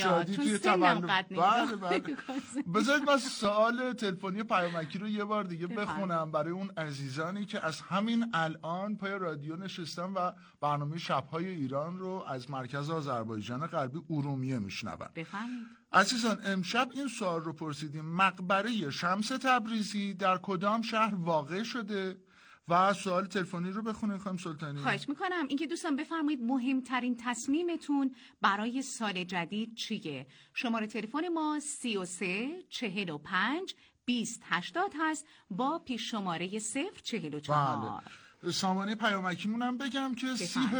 شادی چون توی سنم تولد. قد بله بله. بذارید من سوال تلفنی پیامکی رو یه بار دیگه بخونم برای اون عزیزانی که از همین الان پای رادیو نشستن و برنامه شب‌های ایران رو از مرکز آذربایجان غربی ارومیه میشنون. بفهمید عزیزان امشب این سوال رو پرسیدیم: مقبره شمس تبریزی در کدام شهر واقع شده؟ و سوال تلفنی رو بخونید خانم سلطانی. خواهش میکنم. اینکه دوستان بفرمایید مهمترین تصمیمتون برای سال جدید چیه؟ شماره تلفن ما 33 45 20 80 هست با پیش شماره 044. بله. سامانه پیامکیمون هم بگم که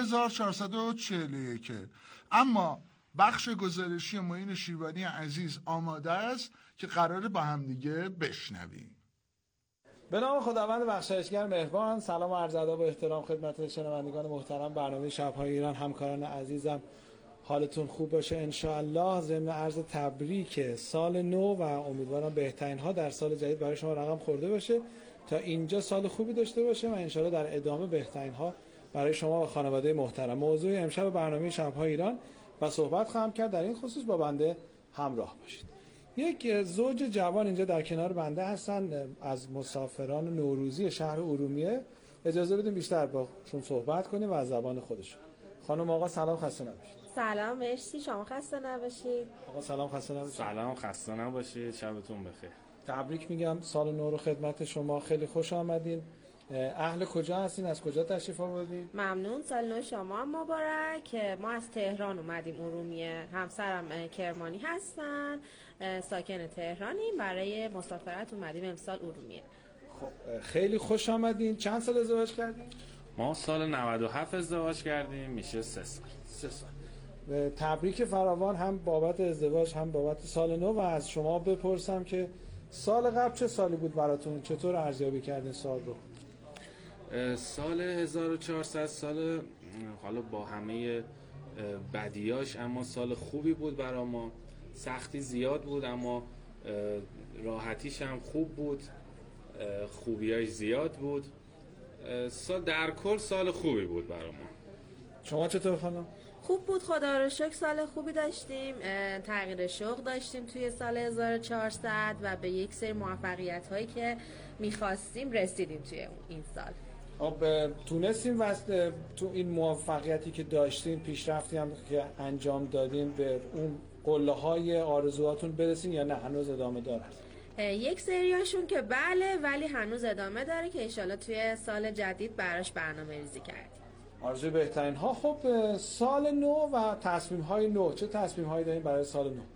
3441. اما بخش گزارشی معین شیروانی عزیز آماده است که قراره با هم دیگه بشنویم. به نام خداوند بخشایشگر مهربان. سلام و عرض ادب و احترام خدمت شنوندگان محترم برنامه شب‌های ایران. همکاران عزیزم حالتون خوب باشه ان شاء الله. ضمن عرض تبریک سال نو و امیدوارم بهترین ها در سال جدید برای شما رقم خورده باشه، تا اینجا سال خوبی داشته باشه و ان شاء الله در ادامه بهترین ها برای شما و خانواده محترم. موضوع امشب برنامه شب‌های ایران و صحبت خواهم کرد، در این خصوص با بنده همراه باشید. یک زوج جوان اینجا در کنار بنده هستن از مسافران نوروزی شهر ارومیه. اجازه بدیم بیشتر باشون صحبت کنیم و از زبان خودشون. خانم آقا سلام، خسته نباشید. سلام، مرسی، شما خسته نباشید. آقا سلام، خسته نباشید. سلام، خسته نباشید، شبتون بخیر. تبریک میگم سال نو رو خدمت شما. خیلی خوش آمدین. اهل کجا هستین؟ از کجا تشریف آوردین؟ ممنون. سال نو شما هم مبارک. ما از تهران اومدیم ارومیه. همسرم کرمانی هستن، ساکن تهرانیم. برای مسافرت اومدیم امسال ارومیه. خب خیلی خوش آمدین. چند سال ازدواج کردین؟ ما سال 97 ازدواج کردیم، میشه 3 سال. 3 سال. تبریک فراوان، هم بابت ازدواج هم بابت سال نو. و از شما بپرسم که سال قبل چه سالی بود براتون؟ چطور ارزیابی کردین سال رو؟ سال 1400 سال حالا با همه بدیاش اما سال خوبی بود برای ما. سختی زیاد بود اما راحتیش هم خوب بود، خوبیاش زیاد بود. در کل سال خوبی بود برای ما. شما چطور خانم؟ خوب بود، خدا رو شکر. سال خوبی داشتیم، تغییر شغل داشتیم توی سال 1400 و به یک سری موفقیت هایی که میخواستیم رسیدیم توی این سال. خب تونستیم تو این موفقیتی که داشتیم، پیشرفتی هم که انجام دادیم، به اون قله های آرزوهاتون برسین یا نه هنوز ادامه داره؟ یک سریاشون که بله، ولی هنوز ادامه داره که انشالله توی سال جدید براش برنامه ریزی کردیم. آرزوی بهترین ها. خب سال نو و تصمیم های نو، چه تصمیم هایی داریم برای سال نو؟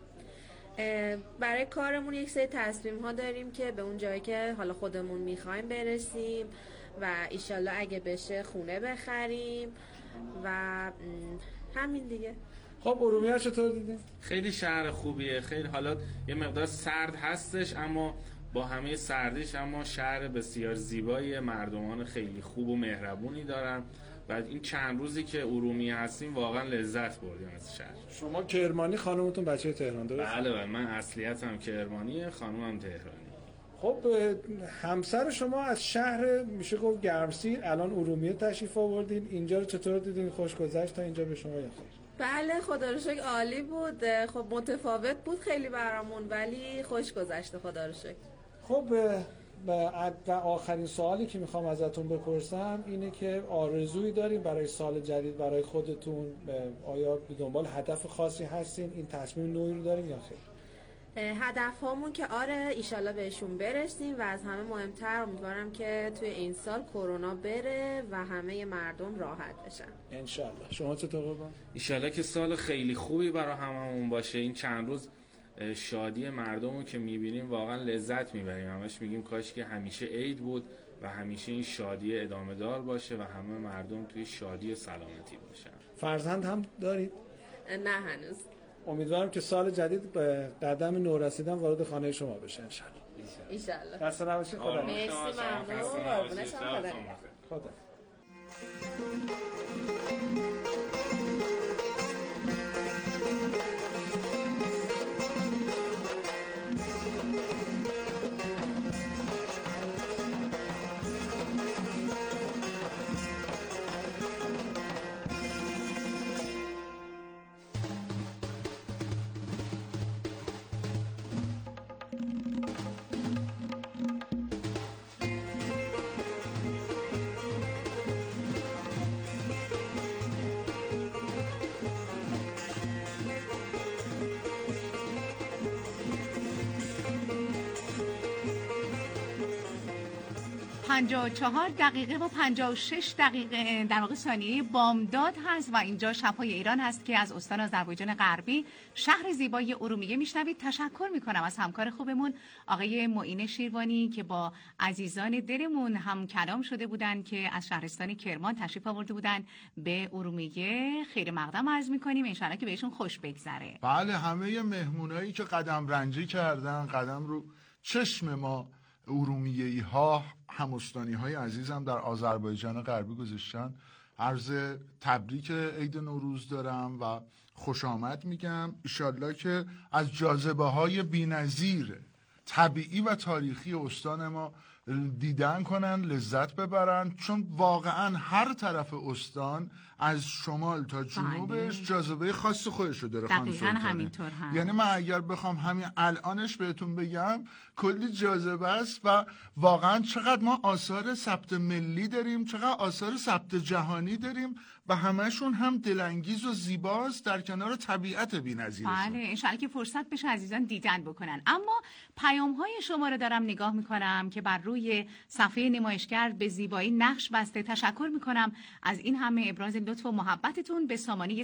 برای کارمون یک سری تصمیم ها داریم که به اون جایی که حالا خودمون میخوایم برسیم و ایشالله اگه بشه خونه بخریم و همین دیگه. خب ارومیه چطور دیدین؟ خیلی شهر خوبیه. خیلی حالا یه مقدار سرد هستش اما با همه سردیش اما شهر بسیار زیبایی، مردمان خیلی خوب و مهربونی دارن و این چند روزی که ارومیه هستیم واقعا لذت بردیم از شهر. شما کرمانی، خانومتون بچه تهران درست؟ بله من اصلیتم کرمانیه، خانومم تهرانی. خب همسر شما از شهر میشه گفت گرمسیر الان ارومیه تشریف آوردین. اینجا رو چطور دیدین؟ خوش گذشت تا اینجا به شما یا خیر؟ بله خدا رو شکر عالی بود. خب متفاوت بود خیلی برامون ولی خوش گذشت خدا رو شکر. خب و آخرین سوالی که میخوام ازتون بپرسم اینه که آرزویی دارین برای سال جدید برای خودتون؟ آیا به دنبال هدف خاصی هستین؟ این تصمیم نوعی رو دارین یا خیر؟ هدف هامون که آره ایشالله بهشون برسیم و از همه مهمتر امیدوارم که توی این سال کرونا بره و همه مردم راحت بشن انشالله. شما چطور قربان؟ ایشالله که سال خیلی خوبی برای هممون باشه. این چند روز شادی مردم رو که میبینیم واقعا لذت میبریم. همش میگیم کاش که همیشه عید بود و همیشه این شادی ادامه دار باشه و همه مردم توی شادی و سلامتی باشن. فرزند هم دارید؟ نه هنوز. امیدوارم که سال جدید به قدم نو رسیدن وارد خانه شما بشه انشالله. ایشالله. خسته نباشید. خدا. مرسی، ممنون. قربون شما. خدا. 54 دقیقه و 56 دقیقه در واقع ثانیه بامداد هست و اینجا شب‌های ایران هست که از استان آذربایجان غربی شهر زیبای ارومیه میشنوید. تشکر میکنم از همکار خوبمون آقای معین شیروانی که با عزیزان دلمون هم کلام شده بودن که از شهرستان کرمان تشریف آورده بودن به ارومیه. خیر مقدم عرض میکنیم، انشالله که بهشون خوش بگذره. بله، همه مهمونایی که قدم رنجی کردن، قدم رو چشم ما ارومیه‌ای ها، همستانی های عزیزم در آذربایجان غربی گذاشتن، عرض تبریک عید نوروز دارم و خوش آمد میگم. ایشالله که از جاذبه های بی‌نظیر طبیعی و تاریخی استان ما دیدن کنن، لذت ببرن، چون واقعا هر طرف استان از شمال تا جنوبش جاذبه خاص خودش رو داره. دقیقاً همینطور هم. یعنی من اگر بخوام همین الانش بهتون بگم کلی جاذبه است و واقعا چقدر ما آثار ثبت ملی داریم، چقدر آثار ثبت جهانی داریم و همشون هم دلانگیز و زیباست در کنار طبیعت بی‌نظیرشون. بله، انشالله که فرصت بشه عزیزان دیدن بکنن. اما پیام‌های شما رو دارم نگاه میکنم که بر روی صفحه نمایشگر به زیبایی نقش بسته. تشکر میکنم از این همه ابراز لطف و محبتتون به سامانه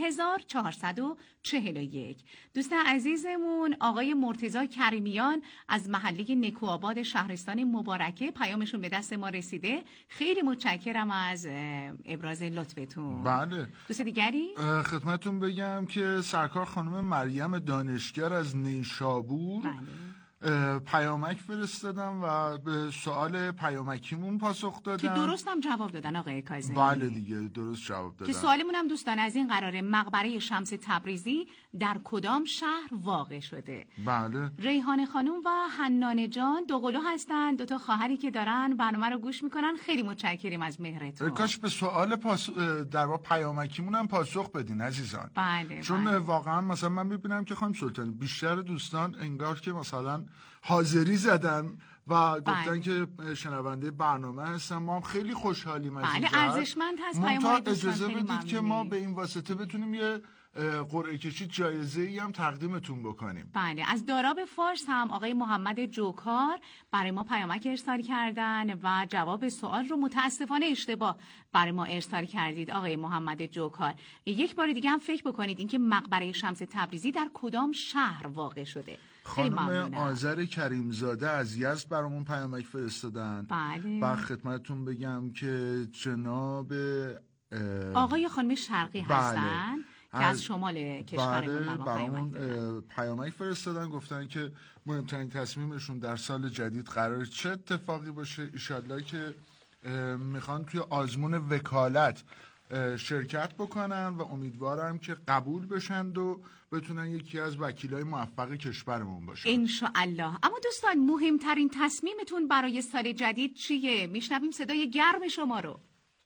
30441. دوست عزیزمون آقای مرتضی کریمیان از محله نکوآباد شهرستان مبارکه پیامشون به دست ما رسیده. خیلی متشکرم از ابراز لطفتون. بله. دوست دیگری خدمتتون بگم که سرکار خانم مریم دانشگر از نیشابور پیامک فرستادم و به سوال پیامکیمون پاسخ دادن که درست هم جواب دادن آقای کاظمی. بله دیگه درست جواب دادن. که سوالمون هم دوستان از این قراره مقبره شمس تبریزی در کدام شهر واقع شده؟ بله. ریحانه خانم و حنانه جان دوقلو هستن، دوتا خواهری که دارن برنامه رو گوش میکنن. خیلی متشکریم از مهرتون. کاش به سوال در واقع پیامکیمون هم پاسخ بدین عزیزان. بله. چون بله. واقعا مثلا من میبینم که خانم سلطانی بیشتر دوستان انگار که مثلا حاضری و گفتن که شنونده برنامه هستن. ما هم خیلی خوشحالیم از این بله، ارزشمند هست پیام‌های دوستان. اجازه خیلی بدید که ما ممنونیم. به این واسطه بتونیم یه قرعه کشی جایزه‌ای هم تقدیمتون بکنیم. بله، از داراب فارس هم آقای محمد جوکار برای ما پیامک ارسال کردن و جواب سوال رو متاسفانه اشتباه برای ما ارسال کردید آقای محمد جوکار. یک بار دیگه هم فکر بکنید اینکه مقبره شمس تبریزی در کدام شهر واقع شده. خانم آذر کریمزاده از یزد برامون پیامک فرستادن. بله. و خدمتتون بگم که جناب آقای خانم شرقی هستن که از شمال کشورمون برامون پیامک فرستادن، گفتن که مهمترین تصمیمشون در سال جدید قرار چه اتفاقی باشه. ایشالله که میخوان توی آزمون وکالت شرکت بکنن و امیدوارم که قبول بشن و بتونن یکی از وکیلای موفق کشورمون باشن انشاءالله. اما دوستان مهمترین تصمیمتون برای سال جدید چیه؟ میشنویم صدای گرم شما رو.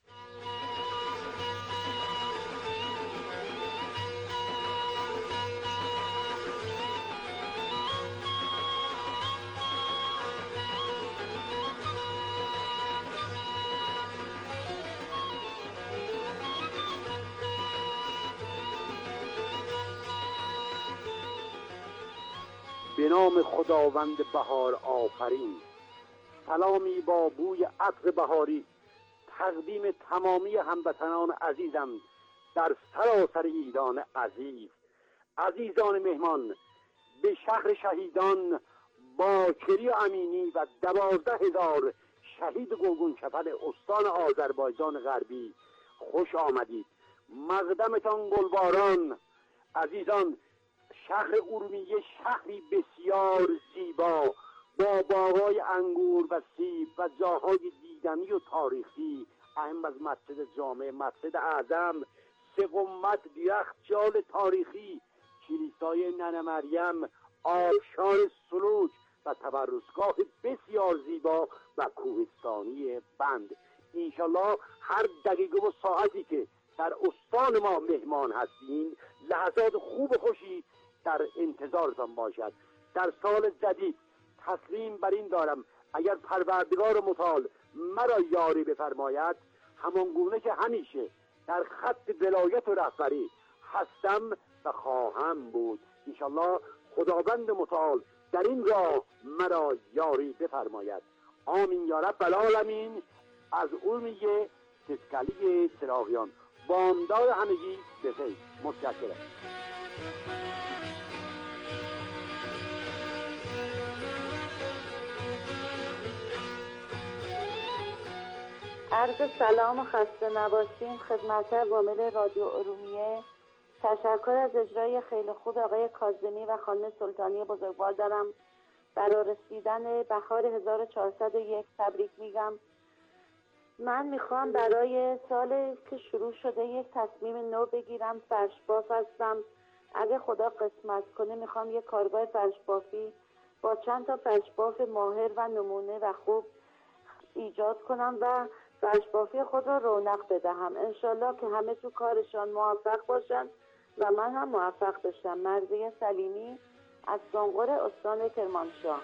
به نام خداوند بهار آفرین. سلامی با بوی عطر بهاری تقدیم تمامی هموطنان عزیزم در سراسر ایران عزیز. عزیزان مهمان، به شهر شهیدان باکری و امینی و 12,000 شهید گلگون کفن استان آذربایجان غربی خوش آمدید. مقدمتان گلباران. عزیزان، شهر ارومیه شهری بسیار زیبا با باغ‌های انگور و سیب و جاهای دیدنی و تاریخی، اهم از مسجد جامع، مسجد اعظم، 3 گنبد، یخچال تاریخی، کلیسای ننه مریم، آبشار سلوک و تبرزگاه بسیار زیبا و کوهستانی بند. انشالله هر دقیقه و ساعتی که در استان ما مهمان هستین لحظات خوب و خوشی در انتظارتان باشد. در سال جدید تسلیم بر این دارم اگر پروردگار متعال مرا یاری بفرماید، همان گونه که همیشه در خط ولایت و رهبری هستم و خواهم بود. انشالله خداوند متعال در این راه مرا یاری بفرماید. آمین یا رب العالمین. از اورمیه تسکلی چراغیان. بامداد همگی بخیر. متشکرم. عرض سلام و خسته نباشین خدمت وامل رادیو ارومیه. تشکر از اجرای خیلی خوب آقای کاظمی و خانم سلطانی بزرگوار دارم. برای رسیدن بهار 1401 تبریک میگم. من میخوام برای سال که شروع شده یک تصمیم نو بگیرم. فرشباف هستم. اگه خدا قسمت کنه میخوام یک کارگاه فرشبافی با چند تا فرشباف ماهر و نمونه و خوب ایجاد کنم و فرشبافی خود را رونق بدهم. انشالله که همه تو کارشان موفق باشن و من هم موفق بشم. مرضیه سلیمی از سنقر استان کرمانشاه.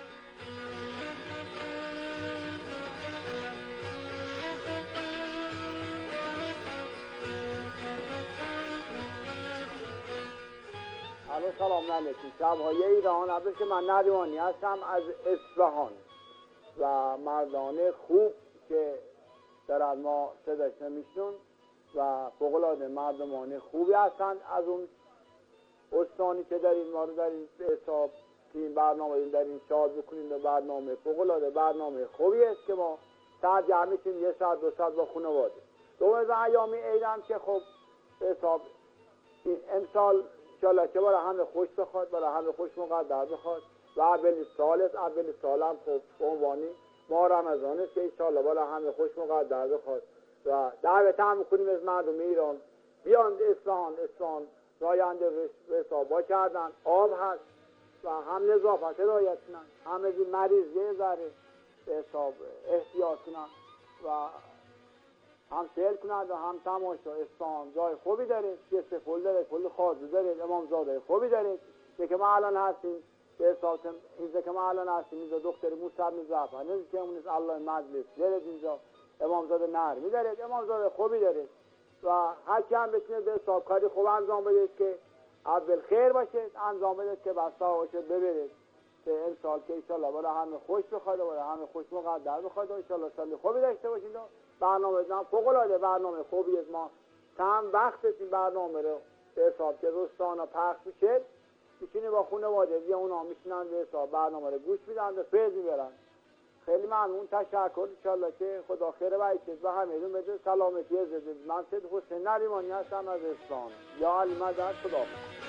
سلام علیکم. شب‌های ایران. عبدالله من نریمانی هستم از اصفهان و مردان خوب که در ما صداش نمیشنون و فوق‌العاده مردمان خوبی هستند از اون استانی که داریم ما رو داریم به حساب که این برنامه داریم شاد بکنیم. و برنامه فوق‌العاده برنامه خوبی است که ما ساعت جمع میشیم یه ساعت دو ساعت با خانواده. دوم ایام عید هم که خب به حساب امسال انشالله که برای همه خوش بخواد، برای همه خوش مقدر بخواد و اول سال است. اول سال هم خب به عنوانی ما رمضان است که انشالله برای همه خوش مقدر بخواد و دعوت هم میکنیم از مردم ایران بیان اصفهان راینده رسابا کردن. آب هست و هم نظافت رعایت کنن، هم از این مریض یه ذره به حساب احتیاط کنن و هم سیل کنند و هم تماشا. اصفهان جای خوبی داره، کیسه پل داره، پل خازو داره، امامزاده خوبی داره. که ما الان هستیم به حساب اینجا که ما الان هستیم اینجا دختر موسی میزعفر نیست که اون الله مجلس داره اینجا امامزاده نرمی داره، امامزاده خوبی داره و هر کی هم بتونه به حساب کاری خوب انجام بده که اول خیر باشه انجام بده که بسا باشه ببرید که امسال که انشالله برای همه خوش بخواد و برای همه خوش مقدر بخواد و انشالله سال خوبی داشته باشید. برنامه فوق‌العاده برنامه خوبی از ما چند وقت این برنامه رو به حساب که روستانا پخش میشه میشینه با خانواده یا اونا میشینن به حساب برنامه رو گوش میدن و فیض میبرن. خیلی ممنون. تشکر. انشالله که خدا خیر و برکت و همه‌تون بده سلامتی عزیز. من سید حسین نریمانی هستم از اصفهان. یا علی مدد. خدا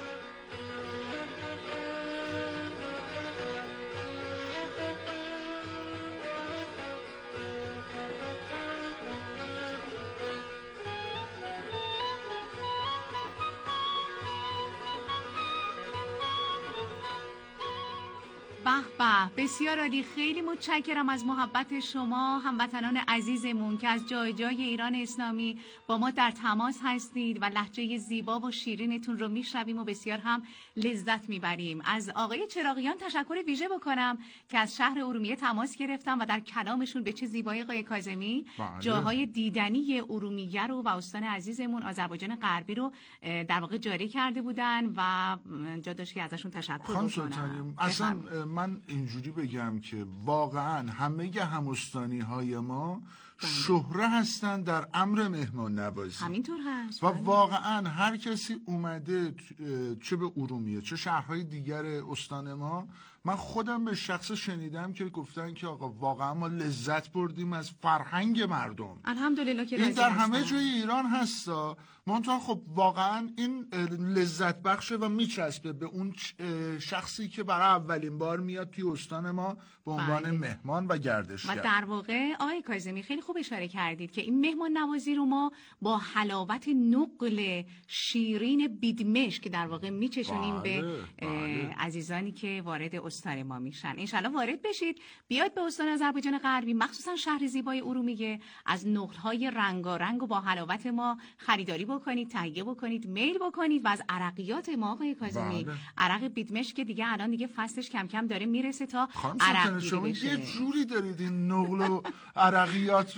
به بسیار عالی. خیلی متشکرم از محبت شما هموطنان عزیزمون که از جای جای ایران اسلامی با ما در تماس هستید و لهجه زیبا و شیرینتون رو میشنویم و بسیار هم لذت میبریم. از آقای چراغیان تشکر ویژه بکنم که از شهر ارومیه تماس گرفتم و در کلامشون به چه زیبایی آقای کاظمی جاهای دیدنی ارومیه رو و استان عزیزمون آذربایجان غربی رو در واقع جاری کرده بودن و جا داشت که ازشون تشکر بکنم. اصلا من اینجوری بگم که واقعا همه همستانی های ما شهره هستن در امر مهمان نوازی. همینطور هست. و واقعا هر کسی اومده چه به ارومیه چه شهرهای دیگر استان ما، من خودم به شخص شنیدم که گفتن که آقا واقعا ما لذت بردیم از فرهنگ مردم. الحمدلله که این در همه جای ایران هستا. منتها خب واقعا این لذت بخشه و میچسبه به اون شخصی که برای اولین بار میاد توی استان ما به عنوان مهمان و گردشگر. و در واقع آقای کاظمی خیلی خوب اشاره کردید که این مهمان نوازی رو ما با حلاوت نقل شیرین بیدمشک که در واقع میچشونیم به عزیزانی که وارد استان ما میشن. انشالله وارد بشید، بیاید به استان آذربایجان غربی، مخصوصا شهر زیبای ارومیه، از نقل‌های رنگارنگ و با حلاوت ما خریداری بکنید، تهیه بکنید، میل بکنید و از عرقیات ما آقای کاظمی، عرق بیدمشک که دیگه الان دیگه فصلش کم کم داره میرسه تا عرق شما یه جوری دارید این نقل و عرقیات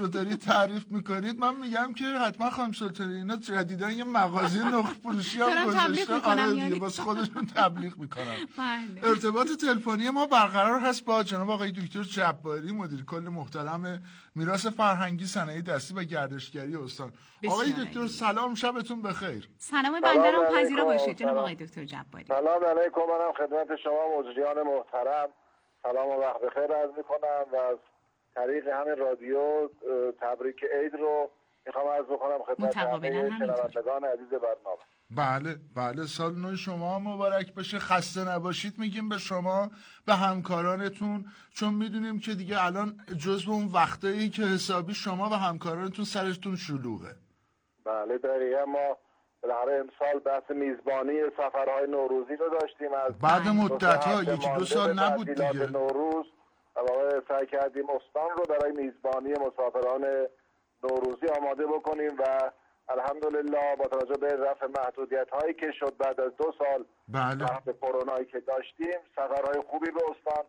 رو دارید تعریف میکنید من میگم که حتما خانم سلطانی اینا جدیدن یه مغازه نخ فروشی هم گذاشته. آره دیگه واسه خودشون تبلیغ میکنن. ارتباط تلفنی ما برقرار هست با جناب آقای دکتر جباری مدیر کل محترم میراث فرهنگی صنایع دستی و گردشگری استان. آقای دکتر سلام، شبتون بخیر. سلام بنده رو پذیرا باشید جناب آقای دکتر جباری. سلام علیکم. منم خدمت شما مجریان محترم سلام و وقت بخیر عرض میکنم و از طریق همین رادیو تبریک عید رو میخوام عرض بکنم خدمت همه شنوندگان عزیز برنامه. بله سال نو شما مبارک بشه. خسته نباشید میگیم به شما، به همکارانتون، چون میدونیم که دیگه الان جزو اون وقتایی که حسابی شما و همکارانتون سرتون شلوغه. بله دقیقا. ما بالاخره امسال بحث میزبانی سفرهای نوروزی رو داشتیم از بعد مدت‌ها، 1-2 سال نبود دیگه. نوروز واقعا سعی کردیم استان رو برای میزبانی مسافران نوروزی آماده بکنیم و الحمدلله با توجه به رفع محدودیت‌هایی که شد بعد از 2 سال تحت کرونایی که داشتیم، سفرهای خوبی به استان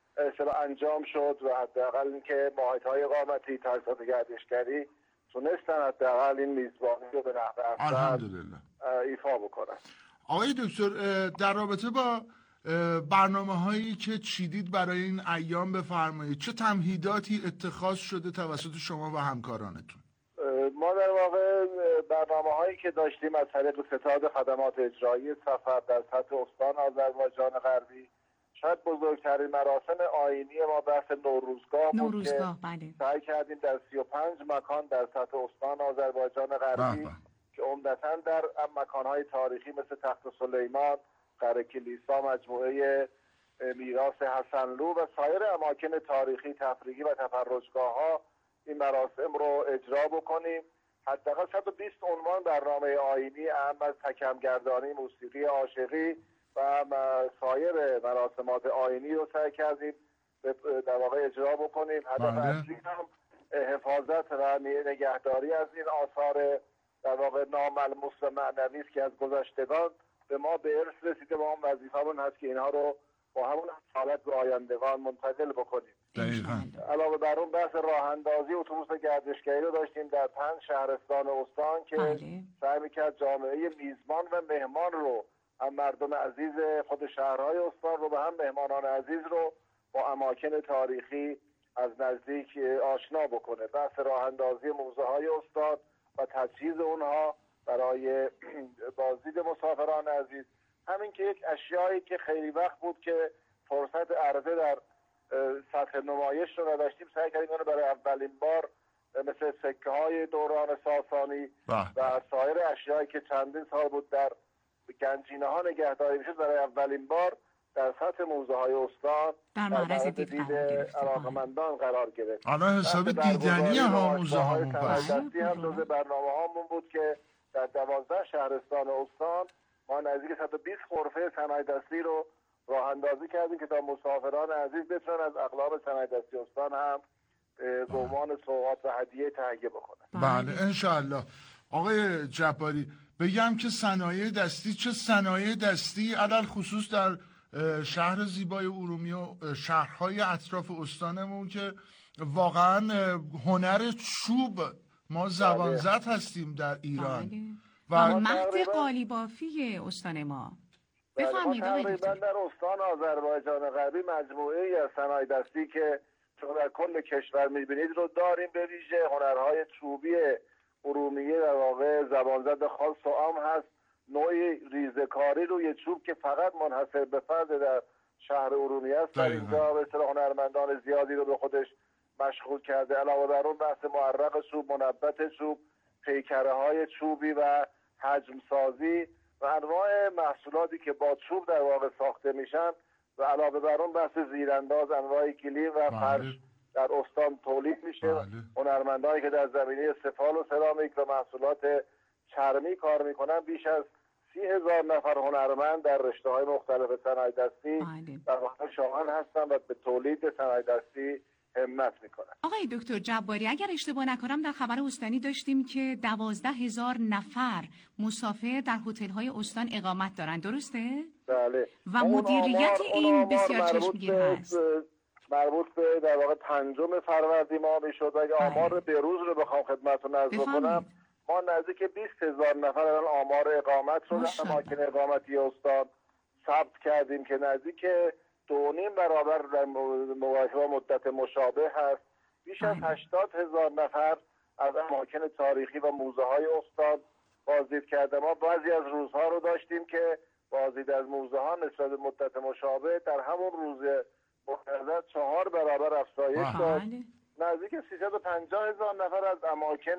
انجام شد و حداقل اینکه معاهده‌های اقامتی، ترسات گردشگری تونستن حداقل این میزبانی رو به نحو احسن ایفا بکنن. آقای دکتر در رابطه با برنامه هایی که چیدید برای این ایام بفرمایید، چه تمهیداتی اتخاذ شده توسط شما و همکارانتون؟ ما در واقع برنامه هایی که داشتیم از طریق ستاد خدمات اجرایی سفر در سطح استان آذربایجان غربی، شاید بزرگترین مراسم آیینی ما بحث نوروزگاه بود که سعی کردیم در 35 مکان در سطح استان آذربایجان غربی که عمدتاً در مکانهای تاریخی مثل تخت سلیمان، قره کلیسا، مجموعه میراث حسنلو و سایر اماکن تاریخی، تفریحی و تفرجگاه‌ها این مراسم رو اجرا بکنیم. حداقل 120 عنوان برنامه آیینی اهم از تکمگردانی، موسیقی عاشقی و سایر مراسمات آیینی رو سعی کردیم در واقع اجرا بکنیم. هدف اصلی هم حفاظت و نگهداری از این آثار در واقع ناملموس و معنوی است که از گذشتگان به ما به ارث رسیده و اون وظیفه‌مون هست که اینها رو با همون حالت به آیندگان منتقل بکنیم. علاوه بر اون بحث راه اندازی اتوبوس گردشگری رو داشتیم در 5 شهرستان استان که سعی می‌کرد جامعه میزبان و مهمان رو، هم مردم عزیز خود شهرهای استان رو و هم مهمانان عزیز رو با اماکن تاریخی از نزدیک آشنا بکنه. بحث راه اندازی موزه‌های استان و تجهیز اونها برای بازدید مسافران عزیز، همین که یک اشیایی که خیلی وقت بود که فرصت عرضه در سطح نمایش رو نداشتیم، سعی کردیم اون برای اولین بار مثل سکه های دوران ساسانی و سایر اشیایی که چندین سال بود در گنجینه ها نگهداری میشد برای اولین بار در سطح موزه های استان در معرض دید علاقمندان قرار گرفت. الان حساب دیدنی ها موزه ها دستی هم جزء برنامه هامون بود که در 12 شهرستان استان ما نزدیک 120 غرفه صنایع دستی رو راه اندازی کردیم که تا مسافران عزیز بتونن از اقلام صنایع دستی استان هم گمان سوغات و هدیه تهیه بکنن. بله انشاءالله. آقای جباری بگم که صنایع دستی، چه صنایع دستی علل خصوص در شهر زیبای ارومیه و شهرهای اطراف استانمون که واقعا هنر چوب ما زبان زد هستیم در ایران و مهد قالیبافی استان ما. بفرمایید آقای دکتر. در استان آذربایجان غربی مجموعه‌ای از صنایع دستی که شما در کل کشور می‌بینید رو داریم. به ویژه هنرهای چوبی ارومیه در واقع زبانزد خاص و عام هست، نوعی ریزه‌کاری روی چوب که فقط منحصر به فرد در شهر ارومیه است. در اینجا به اصطلاح هنرمندان زیادی رو به خودش مشغول کرده. علاوه بر اون بحث معرق چوب، منبت چوب، پیکره‌های چوبی و حجم سازی و انواع محصولاتی که با چوب در واقع ساخته میشن و علاوه بر اون بحث زیرانداز، انواع کلیم و فرش در استان تولید میشه. هنرمندانی که در زمینه سفال و سرامیک و محصولات چرمی کار میکنن، بیش از 30,000 نفر هنرمند در رشته‌های مختلف صنایع دستی در واقع شاغل هستن و به تولید صنایع دستی همت میکنن. آقای دکتر جباری اگر اشتباه نکنم در خبر استانی داشتیم که 12,000 نفر مسافر در هتل‌های استان اقامت دارن، درسته؟ بله. و مدیریت این بسیار چشمگیر هست. مربوط به در واقع 5 فروردین ماه میشد. اگه آمار بروز رو بخوام خدمتتون عرض بکنم، ما نزدیک 20,000 نفر الان آمار اقامت رو در اماکن اقامتی استان ثبت کردیم که نزدیک 2.5 برابر در مقایسه با مدت مشابه هست. بیش از 80,000 نفر از اماکن تاریخی و موزه های استان بازدید کرده. ما بعضی از روزها رو داشتیم که بازدید از موزه ها نسبت به مدت مشابه در همون روز مقرر 4 برابر افزایش داشت. نزدیک 350,000 نفر از اماکن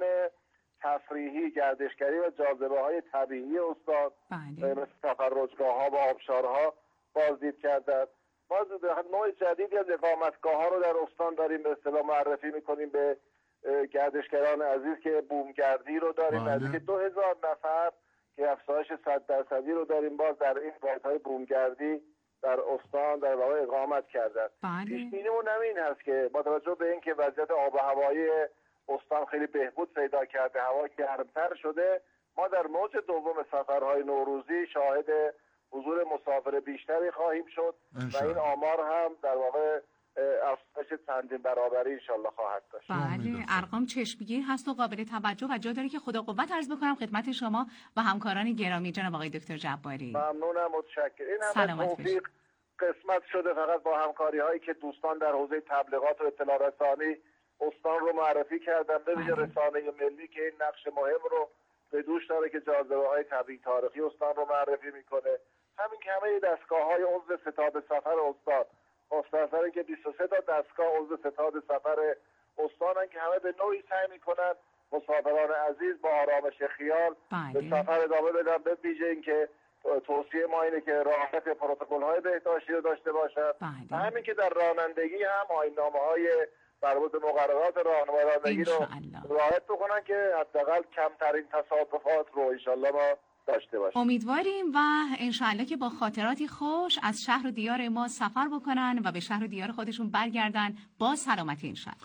تفریحی، گردشگری و جاذبه های طبیعی استان مثل تفرجگاه ها و آبشارها بازدید کردند. ما نوع جدیدی از اقامتگاه ها رو در استان داریم، به اصطلاح معرفی میکنیم به گردشگران عزیز که بومگردی رو داریم. نزدیک 2,000 نفر که افزایش 100% رو داریم باز در این واحدهای بومگردی در استان در واقع اقامت کردن. پیش بینیمون همین هست که با توجه به اینکه وضعیت آب و هوایی استان خیلی بهبود پیدا کرده، هوا گرمتر شده، ما در موج دوم سفرهای نوروزی شاهد حضور مسافر بیشتری خواهیم شد و این آمار هم در واقع افزایش چندین برابری انشالله خواهد داشت. بله، ارقام چشمگیر هست و قابل توجه و جا داره که خدا قوت عرض بکنم خدمت شما و همکاران گرامی جناب آقای دکتر جباری. ممنونم، متشکرم. این همه توفیق قسمت شده فقط با همکاری هایی که دوستان در حوزه تبلیغات و اطلاع رسانی استان رو معرفی کردن، به ویژه رسانه ملی که این نقش مهم رو به دوش داره که جاذبه های طبیعی تاریخی استان رو معرفی میکنه. همین که همه دستگاه های عضو ستاد سفر استان مستحضرن که 23 تا دستگاه عضو ستاد سفر استانن که همه به نوعی سعی میکنن مسافران عزیز با آرامش خیال به سفر ادامه بدن. به ویژه اینکه توصیه ما اینه که رعایت پروتکل‌های بهداشتی رو داشته باشن. همین که در رانندگی هم آیین‌نامه‌های مربوط به مقررات رانندگی رو رعایت بکنن که حداقل کمترین تصادفات رو انشالله ما داشته باشیم. امیدواریم و انشالله که با خاطراتی خوش از شهر و دیار ما سفر بکنن و به شهر و دیار خودشون برگردن با سلامتی انشالله.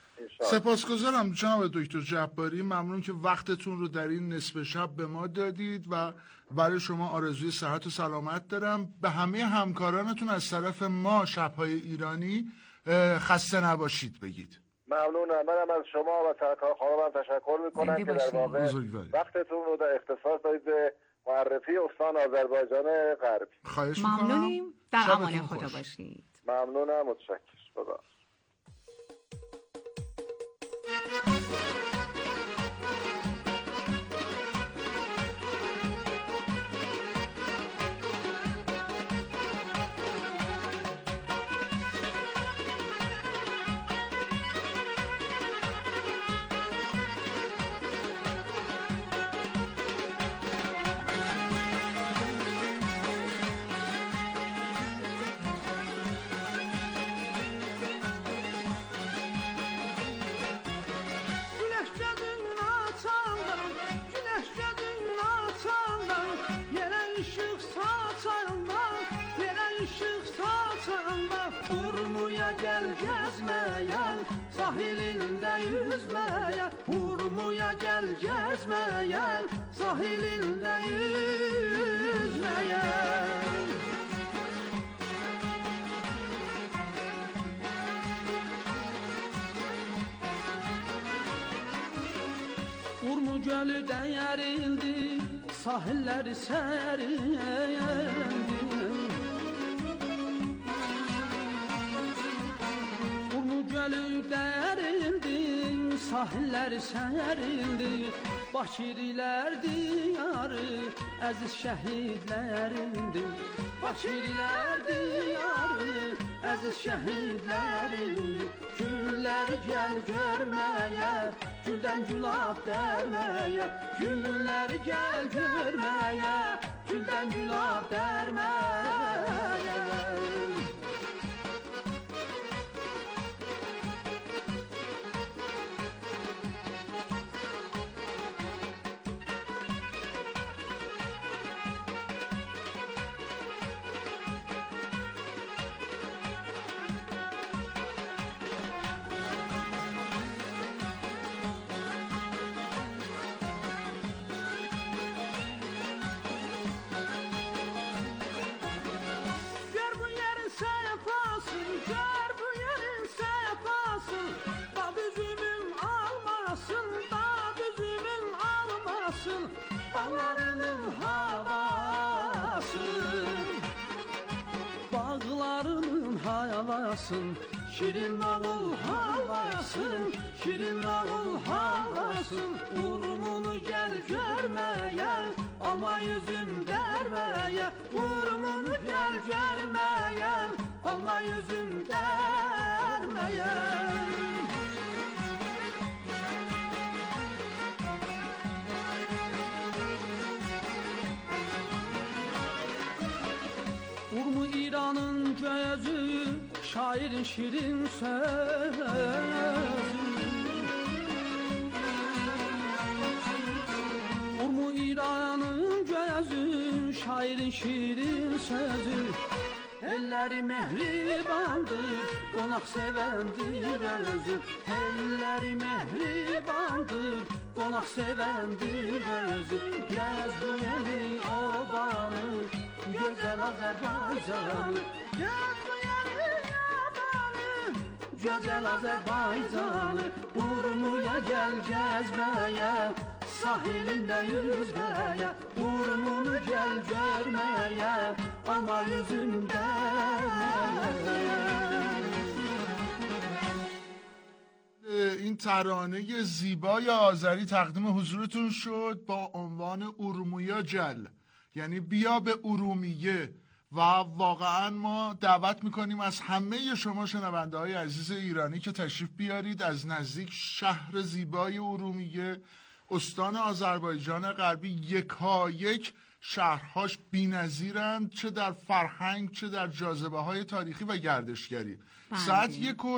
سپاسگزارم جناب دکتر جباری، ممنون که وقتتون رو در این نصف شب به ما دادید و برای شما آرزوی صحت و سلامت دارم. به همه همکارانتون از طرف ما شب‌های ایرانی خسته نباشید بگید. ممنونم. منم از شما و سرکار خانمم تشکر میکنم که در واقع وقتتون رو در اختصاص دادید به معرفی استان آذربایجان غربی. خواهش میکنم. ممنونیم. در امان خدا باشید. ممنونم، متشکرم. خدا. Gel gezmeye, sahilinde yüzmeye. Urmu'ya gel gezmeye, sahilinde yüzmeye. Urmu gölü değerildi, sahilleri serindi. Gölü derildi, sahilleri serildi. Bakiriler diyarı, əziz şəhidlərindir. Bakiriler diyarı, əziz şəhidlərindir. Gülləri gəl görməyə, güldən gülab dərməyə. Gülləri gəl görməyə, güldən gülab dərməyə. havasın, şirin oğul havasın, şirin oğul havasın. Urmunu gel görmeye, ama yüzüm dermeye. Urmunu gel görmeye, ama yüzüm dermeye. Urmu İran'ın gözü, şairin şirin sözü. Urmu İran'ın gözü, şairin şirin sözü. Elleri mehribandır, konak sevendir özü. Elleri mehribandır, konak sevendir özü. Gez bu yeni obanı, güzel Azerbaycanı. Gez bu yeni obanı, güzel Azerbaycanı. Urmu'ya gel gezmeye, sahilinde yüzmeye. Urmu'nu gel görmeye, ama yüzünde. این ترانه زیبای آذری تقدیم حضورتون شد با عنوان ارومیه جل، یعنی بیا به ارومیه. و واقعا ما دعوت میکنیم از همه شما شنونده های عزیز ایرانی که تشریف بیارید از نزدیک شهر زیبای ارومیه، استان آذربایجان غربی. یکایک شهرهاش بی‌نظیرند، چه در فرهنگ چه در جاذبه های تاریخی و گردشگری. ساعت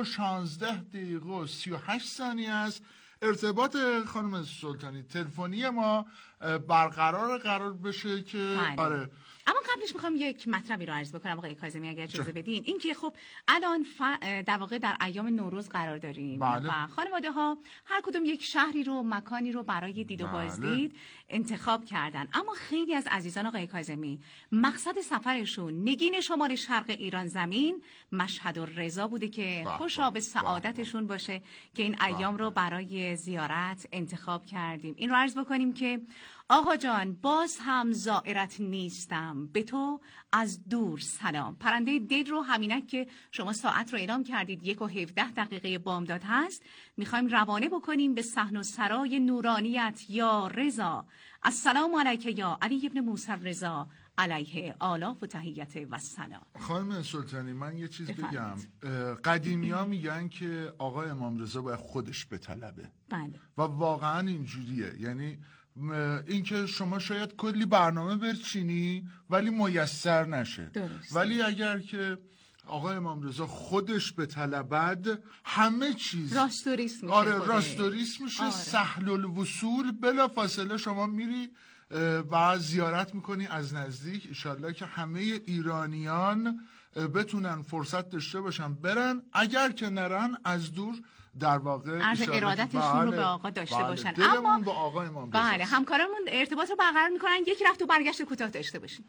1:16:38 است. ارتباط خانم سلطانی تلفنی ما قرار بشه که آره. اما قبلش میخوام یک مطلبی رو عرض بکنم آقای کاظمی اگر اجازه بدین. این که خب الان در واقع در ایام نوروز قرار داریم و خانواده ها هر کدوم یک شهری رو مکانی رو برای دید و بازدید انتخاب کردن، اما خیلی از عزیزان آقای کاظمی مقصد سفرشون نگین شمال شرق ایران زمین مشهد الرضا بوده که خوشا به سعادتشون باشه که این ایام رو برای زیارت انتخاب کردیم. این رو عرض بکنیم که آقا جان باز هم زائرت نیستم، به تو از دور سلام. پرنده دل رو همینک که شما ساعت رو اعلام کردید 1:17 بامداد هست، میخوایم روانه بکنیم به صحن و سرای نورانیت یا رضا. السلام علیک یا علی ابن موسی رضا علیه آلاف و تحیت و سلام. خانم سلطانی من یه چیز بگم. قدیمی ها میگن که آقا امام رضا باید خودش بطلبه. بله. و واقعا اینجوریه. یعنی اینکه شما شاید کلی برنامه برچینی ولی میسر نشه. درست. ولی اگر که آقای امام رضا خودش به طلبد همه چیز راستوریس میشه. آره راستوریس میشه. آره. سهل الوصول، بلا فاصله شما میری و زیارت میکنی از نزدیک. انشالله که همه ایرانیان بتونن فرصت داشته باشن برن، اگر که نرن از دور در واقع عرض ارادتشون رو به آقا داشته باشن. اما با آقا امام رضا بله همکارمون ارتباط رو برقرار میکنن. یک رفت و برگشت کوتاه داشته باشیم.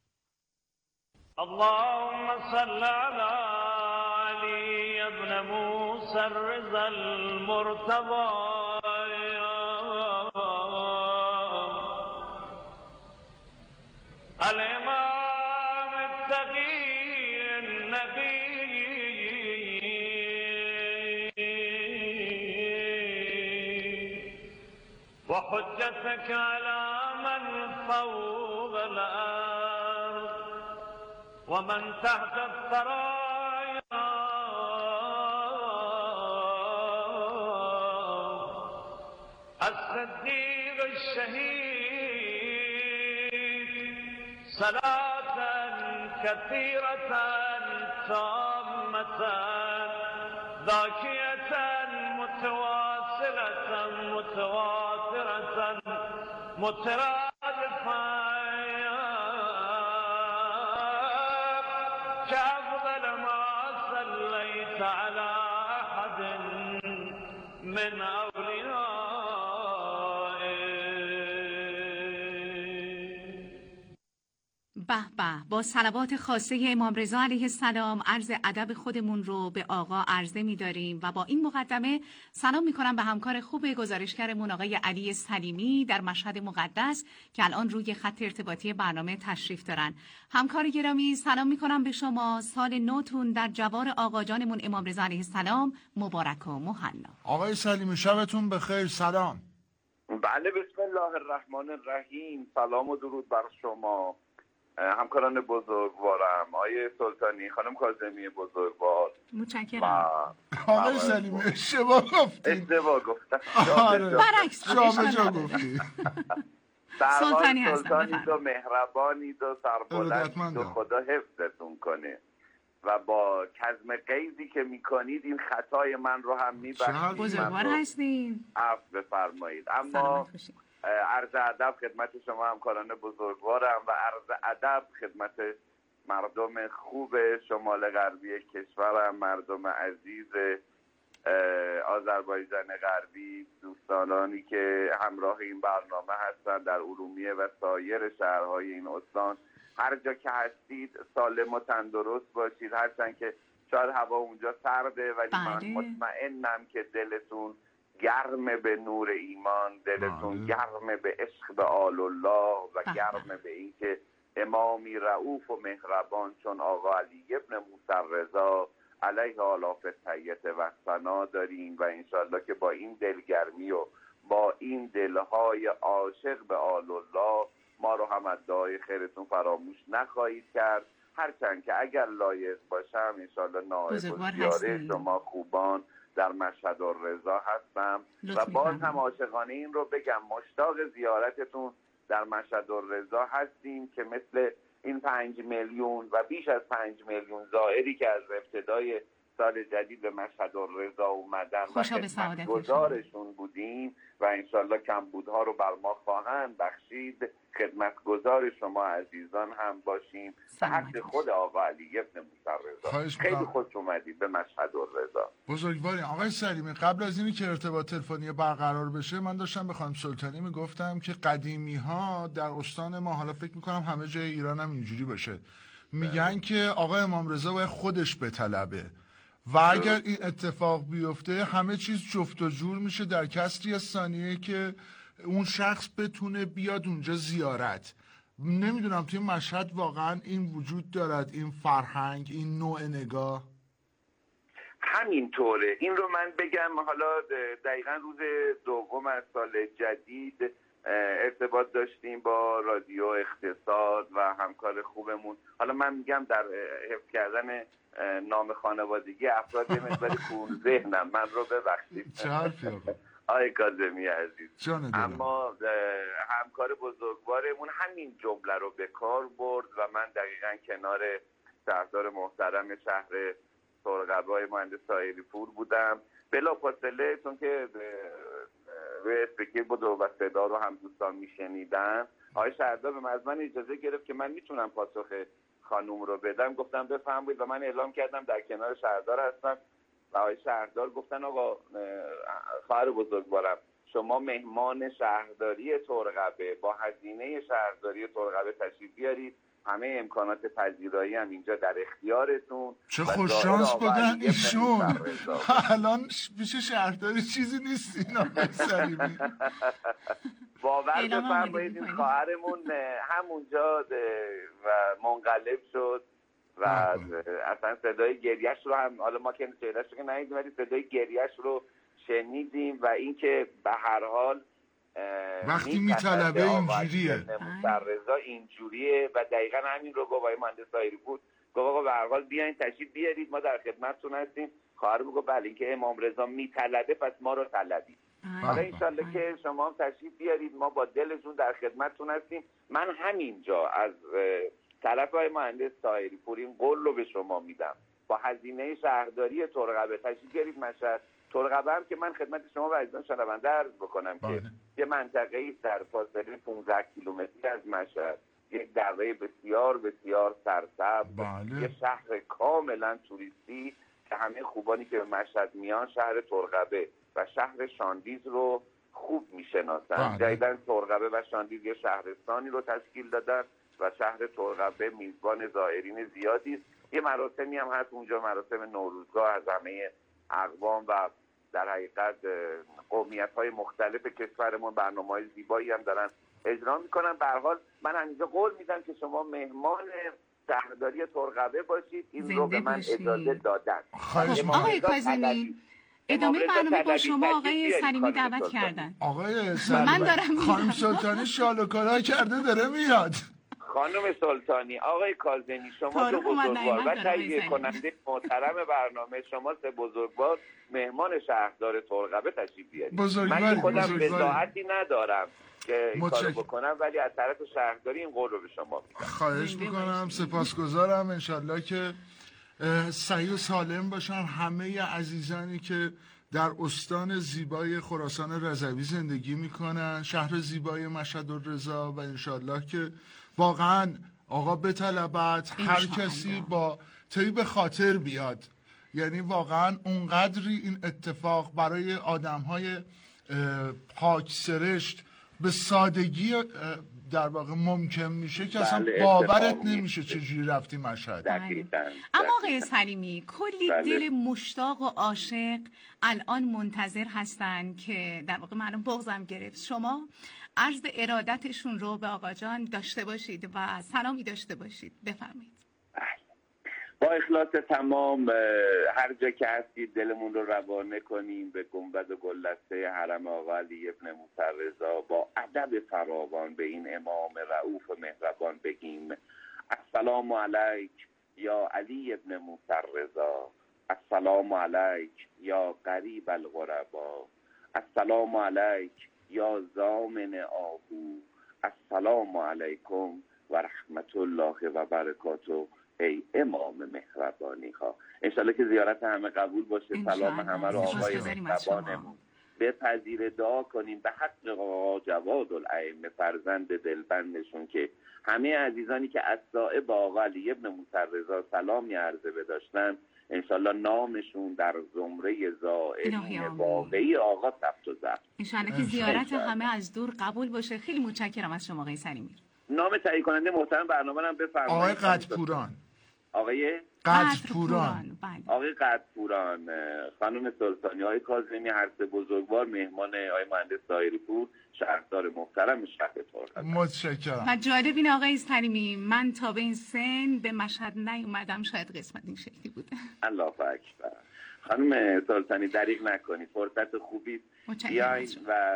اللهم صل علی علی ابن موسی الرضا المرتضی الامام التقی النبی وحجتك على من فوق الأرض ومن تحت الثرايا الصديق الشهيد صلاة كثيرة تامة ذاكية متواصلة متواترة مترادفة كأفضل ما صليت على أحد من به به، با صلوات خاصه امام رضا علیه السلام عرض ادب خودمون رو به آقا عرضه می‌داریم و با این مقدمه سلام می‌کنم به همکار خوب گزارشگرمون آقای علی سلیمی در مشهد مقدس که الان روی خط ارتباطی برنامه تشریف دارن. همکار گرامی سلام می‌کنم به شما، سال نوتون در جوار آقا جانمون امام رضا علیه السلام مبارک و مهنا. آقای سلیمی شبتون بخیر. سلام. بله، بسم الله الرحمن الرحیم. سلام و درود بر شما همکاران بزرگوارم، آقای سلطانی، خانم کاظمی بزرگوار. متشکرم. آقای سلیمی اشتباه گفتم. برعکس جا گفتی. سلطانی هستم. و مهربانید و سربلند و خدا حفظتون کنه و با کظم غیظی که میکنید این خطای من رو هم میبخشید. بزرگوار هستین. عفو بفرمایید. اما عرض ادب خدمت شما همکاران بزرگوارم و عرض ادب خدمت مردم خوب شمال غربی کشورم، مردم عزیز آذربایجان غربی، دوستانی که همراه این برنامه هستند در ارومیه و سایر شهرهای این استان. هر جا که هستید سالم و تندرست باشید، هرچند که شاید هوا اونجا سرده ولی من مطمئنم که دلتون گرم به نور ایمان، دلتون گرم به عشق به آل الله و گرم به این که امامی رؤوف و مهربان چون آقا علی ابن موسی رضا علیه آلاف طیبه و ثنا داریم و انشالله که با این دلگرمی و با این دلهای عاشق به آل الله ما رو هم از دعای خیرتون فراموش نخواهید کرد، هرچند که اگر لایق باشم انشالله نائب الزیاره شما خوبان در مشهد الرضا هستم و باز هم عاشقانه این رو بگم مشتاق زیارتتون در مشهد الرضا هستیم که مثل این 5 میلیون و بیش از 5 میلیون زائری که از ابتدای سال جدید به مشهد الرضا اومدن و خدمتگزارشون بودیم و انشالله کمبودها رو بر ما خواهند بخشید، خدمتگزار شما عزیزان هم باشیم به حق خود آقا علی ابن موسی رضا. خیلی خوش اومدید به مشهد الرضا. بزرگوارین. آقای سلیمی قبل از اینی که ارتباط تلفنی برقرار بشه من داشتم به خانم سلطانی میگفتم که قدیمی ها در استان ما، حالا فکر میکنم همه جای ایران هم اینجوری باشه، میگن که آقا امام رضا باید خودش بطلبه و اگر این اتفاق بیفته همه چیز جفت و جور میشه در کسری از ثانیه که اون شخص بتونه بیاد اونجا زیارت. نمیدونم توی مشهد واقعا این وجود دارد، این فرهنگ، این نوع نگاه؟ همینطوره. این رو من بگم، حالا دقیقا روز دوم از سال جدید ارتباط داشتیم با رادیو اقتصاد و همکار خوبمون. حالا من میگم در حفظ کردن نام خانوادگی افراد یه مقداری کور ذهنم، من رو ببخشید. آقای کاظمی عزیز، اما همکار بزرگوارمون همین جمله رو به کار برد و من دقیقاً کنار شهردار محترم شهر ترقبای مهندس طاهری پور بودم. بلافاصله چون که روی اسپیکر بود و صدا رو هم دوستان میشنیدن، آقای شهردار از من اجازه گرفت که من میتونم پاسخ خانوم رو بدم. گفتم بفرمایید و من اعلام کردم در کنار شهردار هستم و آقای شهردار گفتن آقا خواهر بزرگوارم شما مهمان شهرداری ترقبه با هزینه شهرداری ترقبه تشریف بیارید، همه امکانات پذیرایی هم اینجا در اختیارتون. چه خوش شانس بودن ایشون. الان پیش شهرداری چیزی نیست اینا. باور بفرمایید این خواهرمون همونجا و منقلب شد و اصلا صدای گریهش رو هم، حالا ما که چهرهش رو که ندیدیم ولی صدای گریهش رو شنیدیم و اینکه به هر حال وقتی میطلبه اینجوریه، رضا اینجوریه و دقیقا همین رو گفت آقای مهندس طاهری بود. گفت آقا به هر حال بیاین تشریف بیارید ما در خدمتتون هستیم. خواهر گفت بله اینکه امام رضا میطلبه پس ما رو طلبید. حالا انشالله که شما هم تشریف بیارید، ما با دلتون در خدمتتون هستیم. من همینجا از طرف های مهندس طاهری پور این قول رو به شما میدم، با هزینه شهرداری ترقبه تشریف بیارید مشهد. ترقبه هم که من خدمت شما و عزیزان شنونده عرض بکنم که یه منطقه‌ای در فاصله 15 کیلومتری از مشهد، یک دره بسیار بسیار سرسبز، یه شهر کاملا توریستی که همه خوبانی که به مشهد میان شهر ترقبه و شهر شاندیز رو خوب میشناسن. جدیداً ترقبه و شاندیز یه شهرستانی رو تشکیل دادن و شهر ترقبه میزبان زائرین زیادی است. یه مراسمی هم هست اونجا، مراسم نوروزگاه از همه اقوام و در حقیقت قومیت‌های مختلف کشورمون برنامه‌های زیبایی هم دارن اجرا میکنن. به هر حال من همینجا قول میدم که شما مهمان شهرداری ترقبه باشید، این رو به من اجازه دادن. آقای کاظمی ادامه برنامه با شما آقای سلیمی دعوت کردن. آقای سلیمی خانم سلطانی شال و کلاه کرده داره میاد. خانم سلطانی، آقای کاظمی، شما دو بزرگوار و تهیه کننده محترم برنامه، شما سه بزرگوار مهمان شهردار ترقبه تشریف بیارید. من خودم وضاحتی ندارم که این کارو بکنم، ولی از طرف شهرداری این قول رو به شما میدم. خواهش میکنم، سپاسگزارم. انشالله که صحیح و سالم باشن همه عزیزانی که در استان زیبای خراسان رضوی زندگی میکنن، شهر زیبای مشهد الرضا، و انشالله که واقعا آقا بطلبت هر کسی با طیب خاطر بیاد. یعنی واقعا اونقدری این اتفاق برای آدم‌های پاک سرشت به سادگی در واقع ممکن میشه که اصلا باورت نمیشه چجوری رفتی مشهد. اما آقای سلیمی کلی دل مشتاق و عاشق الان منتظر هستن که در واقع من بغضم گرفت شما عرض ارادتشون رو به آقا جان داشته باشید و سلامی داشته باشید. بفرمایید. با اخلاص تمام هر جا که هستید دلمون رو روانه کنیم به گنبد و گلدسته حرم آقا علی ابن موسی رضا، با ادب فراوان به این امام رؤوف و مهربان بگیم السلام علیک یا علی ابن موسی رضا، السلام علیک یا قریب الغربا، السلام علیک یا ضامن آهو، السلام علیکم و رحمت الله و برکاته ای امام مهربانی ها. انشالله که زیارت همه قبول باشه. سلام همه رو آقای مهربانمون بپذیر، دعا کنیم به حق آقا جواد الائمه فرزند دلبندشون که همه عزیزانی که از صاحب آقا علی ابن موسی رضا سلامی عرضه بداشتن انشالله نامشون در زمره زائرین واقعی آقا ثبت و ضبط. انشالله که زیارت همه از دور قبول باشه. خیلی متشکرم از شما آقای سلیمی. نام تهیه کننده محترم برنامه هم بفرمایید. آقای قدپوران. آقای قدپوران. آقای قدپوران، خانم سلطانی، آقای کاظمی، هر سه بزرگوار مهمان آقای مهندس طاهری پور شهردار محترم شهر ترقبه. متشکرم. و جالب این آقای سلیمی من تا به این سن به مشهد نیومدم، شاید قسمت این شکلی بوده. الله اکبر. خانم سلطانی دریغ نکنید، فرصت خوبی بیاین و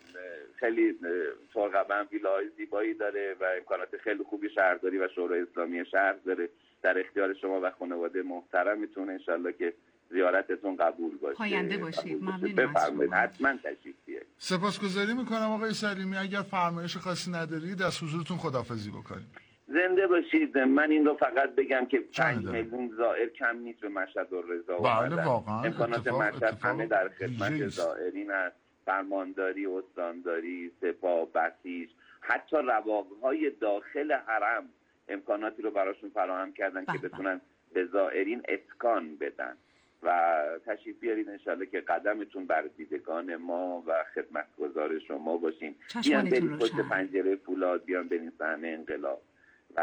خیلی ترقبه هم ویلاهای زیبایی داره و امکانات خیلی خوبی شهرداری و شورای اسلامی شهر داره در اختیار شما و خانواده محترمتون. انشالله که زیارتتون قبول باشه، پاینده باشید. ممنونم. بفرمایید، حتما تشریف بیارید. سپاسگزاری میکنم آقای سلیمی. اگر فرمایش خاصی ندارید از حضورتون خداحافظی بکنیم. زنده باشید. من این رو فقط بگم که 5 میلیون زائر کم نیست به مشهد الرضا. بله واقعا امکانات مشهد همه در خدمت زائرین است. فرمانداری، استانداری، سپاه، بسیج، حتی رواقهای داخل حرم امکاناتی رو براشون فراهم کردن که بتونن به زائرین اسکان بدن و تشریف بیارید انشالله که قدمتون بر دیدگان ما و خدمتگزار شما باشیم. بیان برید پشت پنجره فولاد، بیان برید صحنه انقلاب و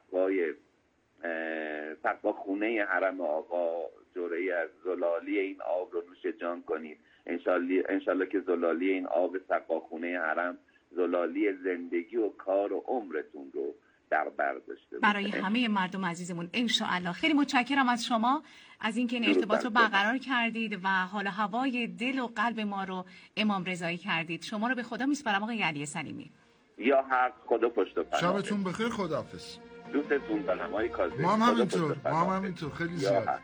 سقفا خونه حرم آقا جرعه‌ای از زلالی این آب رو نوش جان کنید. انشالله که زلالی این آب سقاخونه حرم زلالی زندگی و کار و عمرتون رو در بر داشته برای همه مردم عزیزمون انشالله. خیلی متشکرم از شما از اینکه این ارتباط رو برقرار کردید و حال هوای دل و قلب ما رو امام رضایی کردید. شما رو به خدا میسپارم آقای علی سلیمی. یا حق، خدا پشت و پناه. شبتون بخیر، خداحافظ. دوستتون دارم آقای کاظمی. ما هم همینطور خیلی زیاد.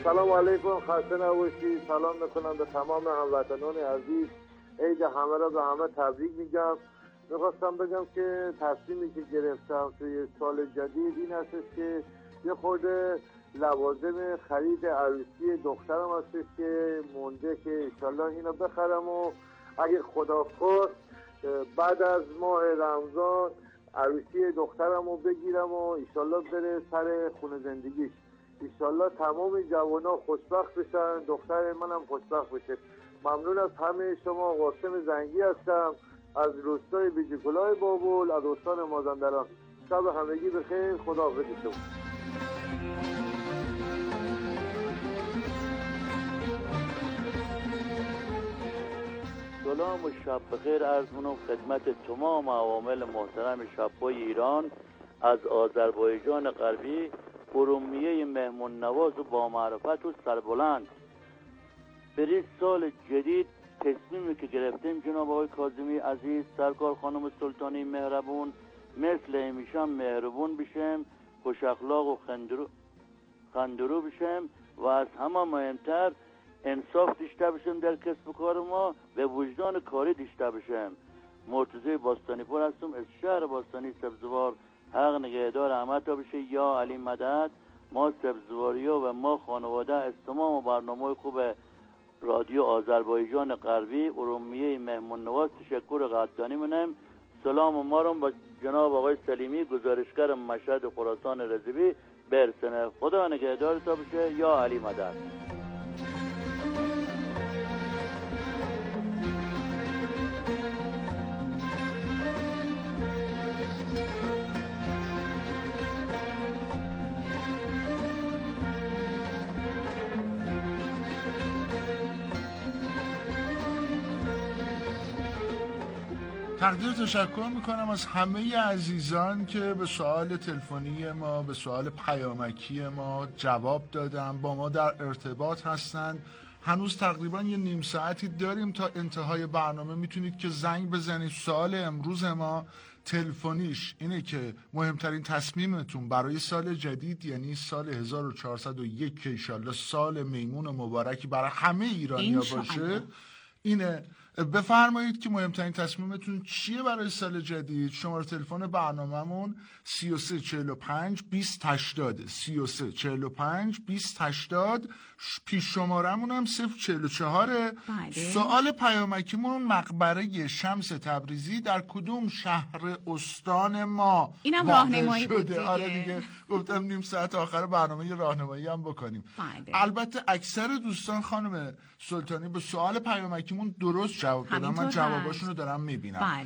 سلام علیکم، خسته نباشید. سلام میکنم به تمام هموطنان عزیز. عید همه را به همه تبریک میگم. میخواستم بگم که تصمیمی که گرفتم توی سال جدید این هستش که یه خورده لوازم خرید عروسی دخترم هستش که مونده که انشالله اینو بخرم و اگه خدا خواست بعد از ماه رمضان عروسی دخترم رو بگیرم و انشالله بره سر خونه زندگیش. انشالله تمام جوانا خوشبخت بشن، دختر منم خوشبخت بشه. ممنون از همه شما. قاسم زنگی هستم از روستای بیجگلای بابل از استان مازندران. شب همگی بخیر. خداحافظ شما. سلام و شب بخیر عرض کنم خدمت تمام عوامل محترم شب‌های ایران از آذربایجان غربی، ارومیه مهمون نواز و با معرفت و سربلند. برای سال جدید تصمیمی که گرفتیم جناب آقای کاظمی عزیز، سرکار خانم سلطانی مهربون، مثل همیشه مهربون بشیم، خوش اخلاق و خندرو بشیم و از همه مهمتر انصاف داشته بشیم در کسب و کار ما و وجدان کاری داشته بشیم. مرتضی باستانی پور هستم از شهر باستانی سبزوار. حق نگهدار همه تا بشه یا علی مدد. ما سبزواریا و ما خانواده از تمام برنامه خوب رادیو آذربایجان غربی ارومیه مهمون نواز تشکر قدردانی منم. سلام ما رو با جناب آقای سلیمی گزارشگر مشهد خراسان رضوی برسنه. خدا نگهدار تا بشه یا علی مدد. تقدیر تشکر میکنم از همه عزیزان که به سوال تلفنی ما، به سوال پیامکی ما جواب دادن، با ما در ارتباط هستن. هنوز تقریبا یه نیم ساعتی داریم تا انتهای برنامه. میتونید که زنگ بزنید. سوال امروز ما تلفنیش اینه که مهمترین تصمیمتون برای سال جدید، یعنی سال 1401 که انشالله سال میمون و مبارکی برای همه ایرانیا باشه، اینه. بفرمایید که مهمترین تصمیمتون چیه برای سال جدید. شماره تلفن برنامه‌مون 3345 2080 3345 2080. پیش شماره‌مون هم 044. سوال پیامکیمون مقبره شمس تبریزی در کدوم شهر استان ما اینم راهنمایی بود دیگه. آره دیگه گفتم نیم ساعت آخر برنامه یه راهنمایی هم بکنیم. البته اکثر دوستان خانم سلطانی به سوال پیامکیمون درست جواب دادن. من جواباشونو دارم میبینم.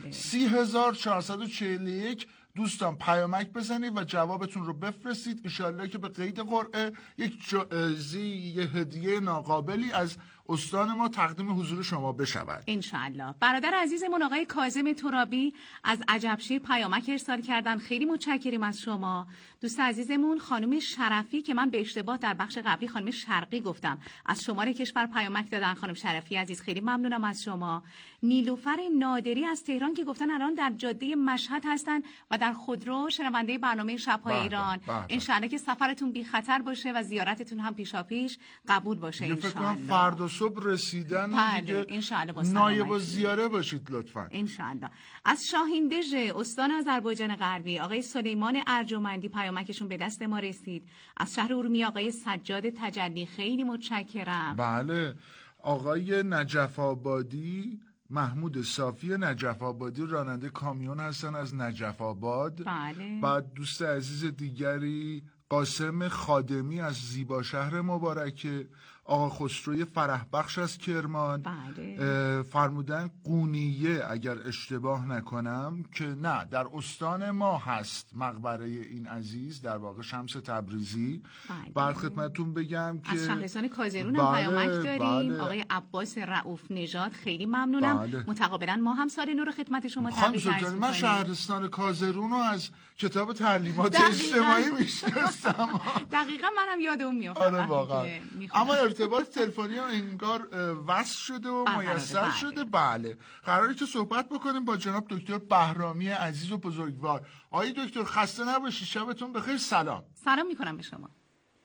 30441 دوستان پیامک بزنید و جوابتون رو بفرستید. انشالله که به قید قرعه یک جایزه، یه هدیه ناقابلی از استان ما تقدیم حضور شما بشود انشالله. برادر عزیزمون آقای کاظم ترابی از عجبشیر پیامک ارسال کردن. خیلی متشکریم از شما. دوست عزیزمون خانم شرفی که من به اشتباه در بخش قبلی خانم شرقی گفتم، از شمال کشور پیامک دادن. خانم شرفی عزیز خیلی ممنونم از شما. نیلوفر نادری از تهران که گفتن الان در جاده مشهد هستن و در خودرو شنونده برنامه شب‌های ایران. انشالله که سفرتون بی خطر باشه و زیارتتون هم پیشاپیش قبول باشه انشالله. فردا صبح رسیدن دیگه نایب الزیاره باشید لطفا انشالله. از شاهین دژ استان آذربایجان غربی آقای سلیمان ارجمندی پیامکشون به دست ما رسید. از شهر ارومیه آقای سجاد تجلی خیلی متشکرم. بله. آقای نجف آبادی، محمود صافی نجف آبادی، راننده کامیون هستن از نجف آباد. بله. بعد دوست عزیز دیگری قاسم خادمی از زیبا شهر مبارکه. آقا خسروی فرح بخش از کرمان. بله. فرمودن قونیه اگر اشتباه نکنم که نه در استان ما هست مقبره این عزیز، در واقع شمس تبریزی. بله. خدمتتون بگم که از شهرستان کازرون هم پیامک داریم. آقای عباس رؤوف نژاد خیلی ممنونم. متقابلا ما هم سال نو رو خدمت شما تبریک عرض می‌کنیم. من شهرستان کازرون رو از کتاب تعلیمات اجتماعی میشناسم. دقیقاً منم یادم میاد. آره واقعا. اما ارتباط تلفنی ها انگار وصل شده و میسر شده. بله. قراره که صحبت بکنیم با جناب دکتر بهرامی عزیز و بزرگوار. آقای دکتر خسته نباشید، شبتون بخیر. سلام. سلام میکنم به شما.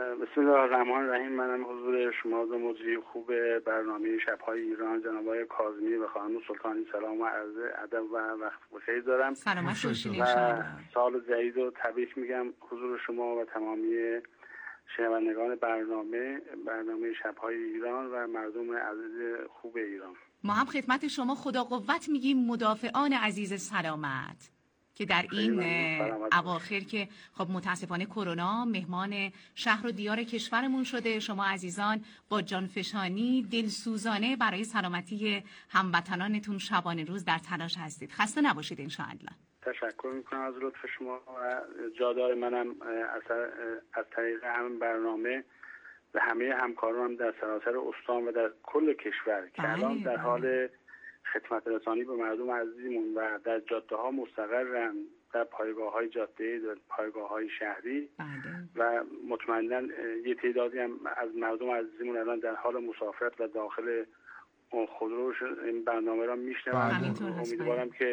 بسم الله الرحمن الرحیم. منم حضور شما و مجری خوب برنامه شب‌های ایران جناب آقای کاظمی و خانم سلطانی سلام و عرض ادب و وقت بخیر دارم. سلامت باشین و انشاءالله. سال جدید رو تبریک میگم حضور شما و تمامی شنوندگان برنامه شب‌های ایران و مردم عزیز خوب ایران. ما هم خدمت شما خدا قوت میگیم مدافعان عزیز سلامت که در این اواخر که خب متاسفانه کرونا مهمان شهر و دیار کشورمون شده، شما عزیزان با جانفشانی دلسوزانه برای سلامتی هموطنانتون شبانه روز در تلاش هستید. خسته نباشید انشاءالله. تشکر میکنم از لطف شما و جادار منم از طریق همین برنامه و همه همکارانم در سراسر استان و در کل کشور که الان در حال خدمت رسانی به مردم عزیزمون و در جاده ها مستقرن، در پایگاه های جاده، در پایگاه های شهری و مطمئنا یه تعدادی هم از مردم عزیزمون الان در حال مسافرت و داخل خودروش این برنامه را میشنون. امیدوارم که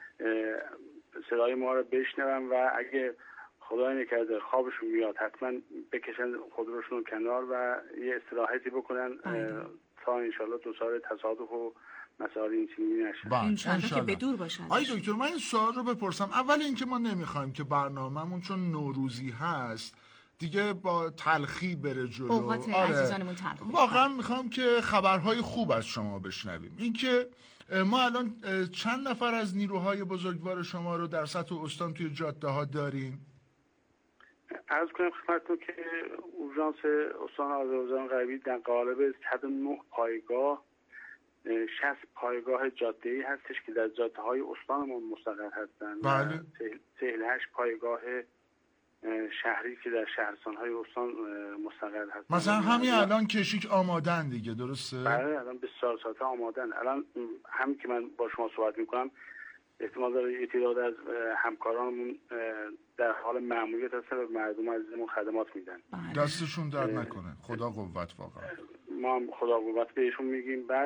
صدای ما را بشنون و اگه خدای نکرده خوابشون میاد حتما بکشن خودروشون کنار و یه استراحتی بکنن تا انشالله دوچار تصادف و مسائل این چنینی نشه. انشالله که به دور باشن. آی دکتر من این سوال رو بپرسم. اول اینکه ما نمیخوایم که برنامه‌مون چون نوروزی هست دیگه با تلخی بره جلو. اوقات عزیزانمون تلخ. واقعا میخوام که خبرهای خوب از شما بشنویم. اینکه ما الان چند نفر از نیروهای بزرگوار شما رو در سطح استان توی جاده ها داریم؟ عرض کنم خدمتتون که اورژانس استان آذربایجان غربی در قالب 109 پایگاه 60 پایگاه جاده‌ای هستش که در جاده‌های استانمون مستقر هستند. بله. 48 پایگاه شهری که در شهرستان‌های استان مستقر هستند. مثلا همین الان کشیک آمادن دیگه، درسته؟ بله الان 24 ساعته آمادن. الان همین که من با شما صحبت می‌کنم احتمال داره یه تعداد از همکارانمون در حال مأموریت هستن و مردم عزیزمون خدمات میدن. دستشون درد نکنه. خدا قوت واقعا. ما هم خدا قوت بهشون میگیم. بعد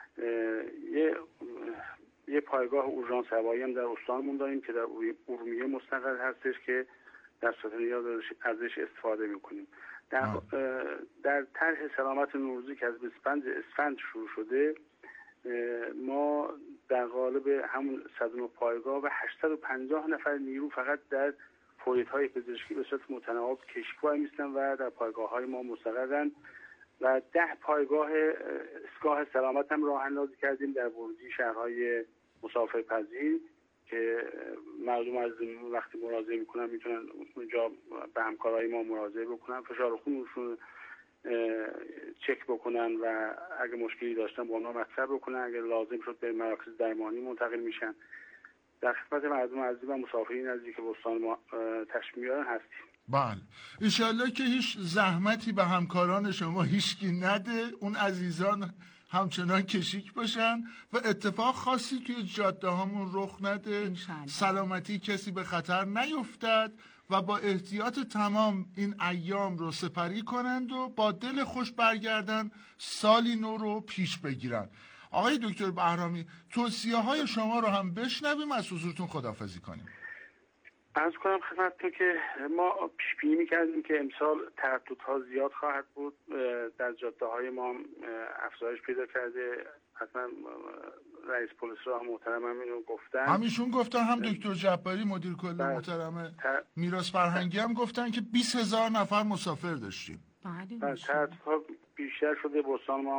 یه پایگاه اورژانس هوایی هم در استانمون داریم که در ارومیه مستقر هستش که در صورت نیاز ازش استفاده میکنیم. در طرح سلامت نوروزی که از 25 اسفند شروع شده ما در قالب همون 109 پایگاه و 850 نفر نیرو فقط در فوریت‌های پزشکی به صورت متناوب کشیک‌وای میستن و در پایگاه‌های ما مستقرن و 10 پایگاه اسگاه سلامت هم راه اندازی کردیم در ورودی شهرهای مسافرپذیر که مردم از وقتی مراجعه میکنن میتونن اونجا به همکارای ما مراجعه بکنن، فشار خونشون چک بکنن و اگه مشکلی داشتن با اونا مطرح بکنن، اگه لازم شد به مراکز درمانی منتقل میشن. در خدمت مردم عزیز و مسافرین عزیزی که به استان ما تشریف میارن هستیم. بله انشالله که هیچ زحمتی به همکاران شما هیچکی نده، اون عزیزان همچنان کشیک باشن و اتفاق خاصی توی جاده هامون رخ نده، سلامتی کسی به خطر نیفتد و با احتیاط تمام این ایام رو سپری کنند و با دل خوش برگردن سالی نو رو پیش بگیرن. آقای دکتر بهرامی توصیه های شما رو هم بشنویم، از حضورتون خداحافظی کنیم. عرض کنم خدمتتون که ما پیش بینی می‌کردیم که امسال ترددها زیاد خواهد بود، در جاده های ما افزایش پیدا کرده. حتما رئیس پلیس را محترم هم اینو گفتن، همیشون گفتن، هم دکتر جباری مدیر کل محترم میراث فرهنگی هم گفتن که 20,000 نفر مسافر داشتیم. ترددها بیشتر شده. بستان ما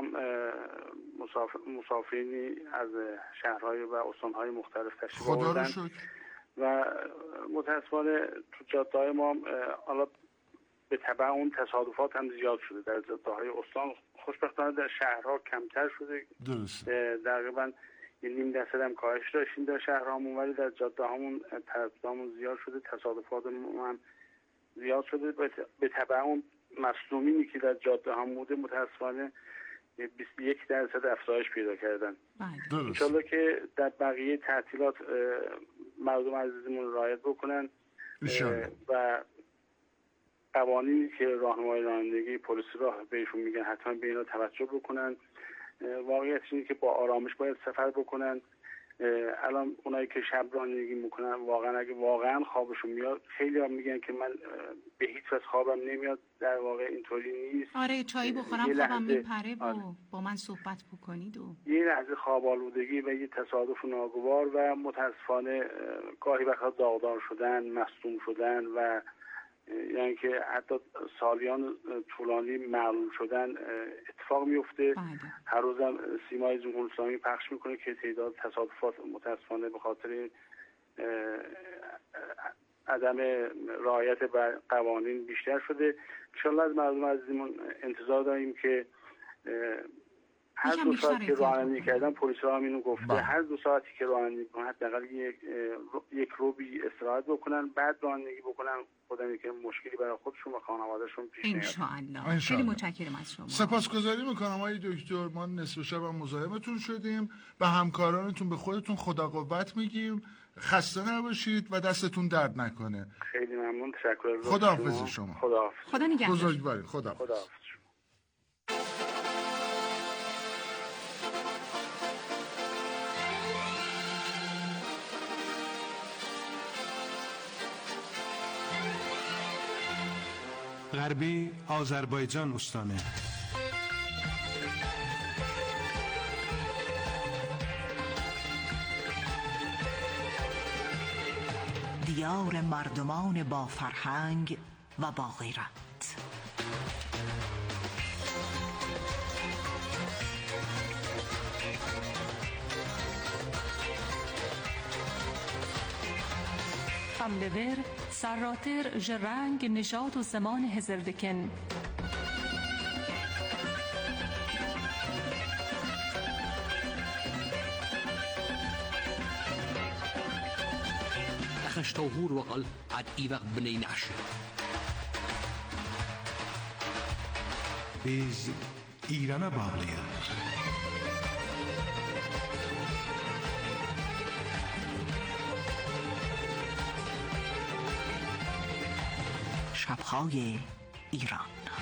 مسافرینی از شهرهای و استانهای مختلف تشریف آوردن و متاسفانه تو جاده‌های ما حالا به تبع اون تصادفات هم زیاد شده. در جاده‌های استان خوشبختانه در شهرها کمتر شده. درسته. تقریبا 0.5% هم کاهش داشتیم در شهرهامون، ولی در جاده‌هامون ترددامون زیاد شده، تصادفاتمون هم زیاد شده. به تبع اون مصدومینی که در جاده‌هامون بوده متاسفانه 21% افزایش پیدا کردن. انشالله که در بقیه تعطیلات مردم عزیزمون رعایت بکنن و قوانینی که راهنمای رانندگی پلیس راه بهشون میگن حتما به اینا توجه بکنن. واقعیت اینه که با آرامش باید سفر بکنن. الان اونایی که شب رانندگی میکنن واقعا اگه واقعا خوابشون میاد، خیلی هم میگن که من به هیچ وجه خوابم نمیاد. در واقع اینطوری نیست. آره چایی بخورم خوابم میپره با من صحبت بکنید و یه لحظه خواب آلودگی و یه تصادف ناگوار و متاسفانه گاهی وقتا داغدار شدن، مصدوم شدن و یعنی که حتی سالیان طولانی معلول شدن اتفاق میفته. هر روزم سیمای جمهوری اسلامی پخش میکنه که تعداد تصادفات متاسفانه به خاطر عدم رعایت بر قوانین بیشتر شده. انشالله از مردم عزیزمون انتظار داریم که هر 2 ساعتی که رانندگی کردن، پلیس را هم اینو گفته، هر 2 ساعتی که رانندگی کنن حداقل یک روبی استراحت بکنن، بعد رانندگی بکنن. خدا که مشکلی برای خودشون و خانوادهشون پیش نیاد. انشاءالله. خیلی متشکرم از شما. سپاسگزاری میکنم آقای دکتر. ما نصف شب هم مزاحمتون شدیم. به همکارانتون، به خودتون خدا قوت میگیم. خسته نباشید و دستتون درد نکنه. خیلی ممنون. تشکر. خداحافظ شما. خداحافظ. خدا نگهدار. بزرگواری. خداحافظ. غربی آذربایجان استانه. دیار مردمان با فرهنگ و با غیرت. فملور سراتر جرنگ نشاط و زمان هزردکن خشتوهور وقل عد ایوق بنی نعشه بیز ایران باقلیه شب‌های ایران.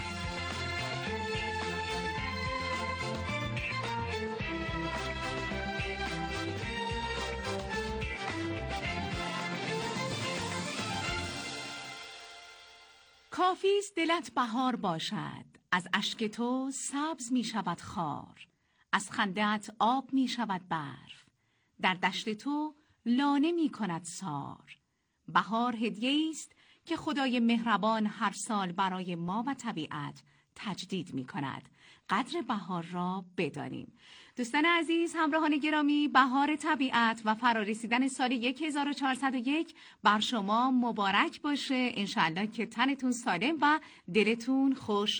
کافیست دلت بهار باشد، از اشک تو سبز می شود خار، از خنده‌ات آب می شود برف، در دشت تو لانه می کند سار. بهار هدیه است که خدای مهربان هر سال برای ما و طبیعت تجدید می کند. قدر بهار را بدانیم. دوستان عزیز، همراهان گرامی، بهار طبیعت و فرارسیدن سال 1401 بر شما مبارک باشه. انشاءالله که تنتون سالم و دلتون خوش.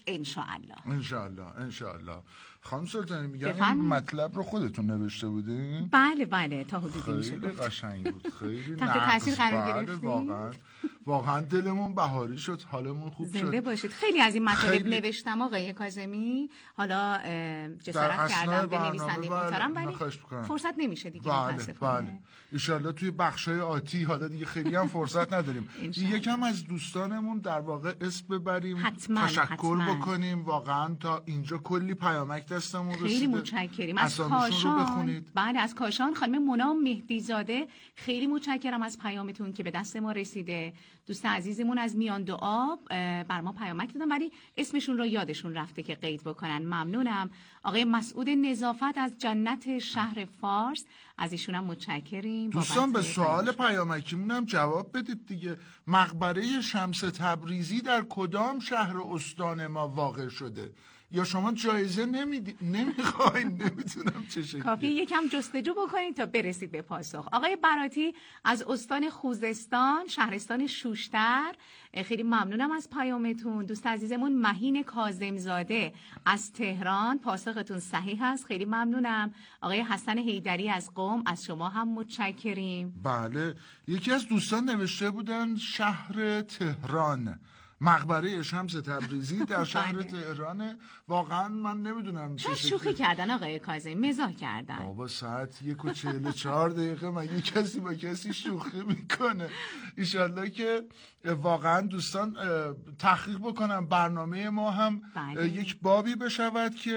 انشاءالله. خانم سلطانی میگن این مطلب رو خودتون نوشته بودین؟ بله تا حدودی میشه خیلی قشنگ بود. خیلی تحت تاثیر قرار گرفتیم. واقعا دلمون بهاری شد، حالمون خوب شد. زنده باشید. خیلی از این مطالب نوشتم آقای کاظمی، حالا جسارت کردم به نویسنده محترم ولی فرصت نمیشه دیگه. بله. انشالله توی بخشای آتی حالا دیگه خیلی هم فرصت نداریم. یکم از دوستانمون در واقع اسم ببریم، تشکر بکنیم. واقعا تا اینجا کلی پیامک دستمون رسیده. خیلی متشکریم. از کاشان، بله از کاشان خانم مونا مهدی زاده، خیلی متشکرم از پیامتون که به دست ما رسیده. دوست عزیزمون از میان دو آب بر ما پیامک دادن ولی اسمشون رو یادشون رفته که قید بکنن. ممنونم. آقای مسعود نظافت از جنت شهر فارس، از ایشون هم متشکریم. دوستان به سوال پیامکیمون هم جواب بدید دیگه. مقبره شمس تبریزی در کدام شهر استان ما واقع شده؟ یا شما جایزه نمیخواین؟ نمیتونم چه شکلی. کافی یکم جستجو بکنید تا برسید به پاسخ. آقای براتی از استان خوزستان، شهرستان شوشتر، خیلی ممنونم از پیامتون. دوست عزیزمون مهین کاظمزاده از تهران، پاسختون صحیح است، خیلی ممنونم. آقای حسن حیدری از قم، از شما هم متشکریم. بله، یکی از دوستان نوشته بودن شهر تهران، مقبره شمس تبریزی در شهر تهرانه. واقعا من نمیدونم چه شوخی کردن آقای کاظمی، مزاح کردن. بابا ساعت 1:44 من کسی با کسی شوخی میکنه. انشالله که واقعا دوستان تحقیق بکنم برنامه ما هم یک بابی بشود که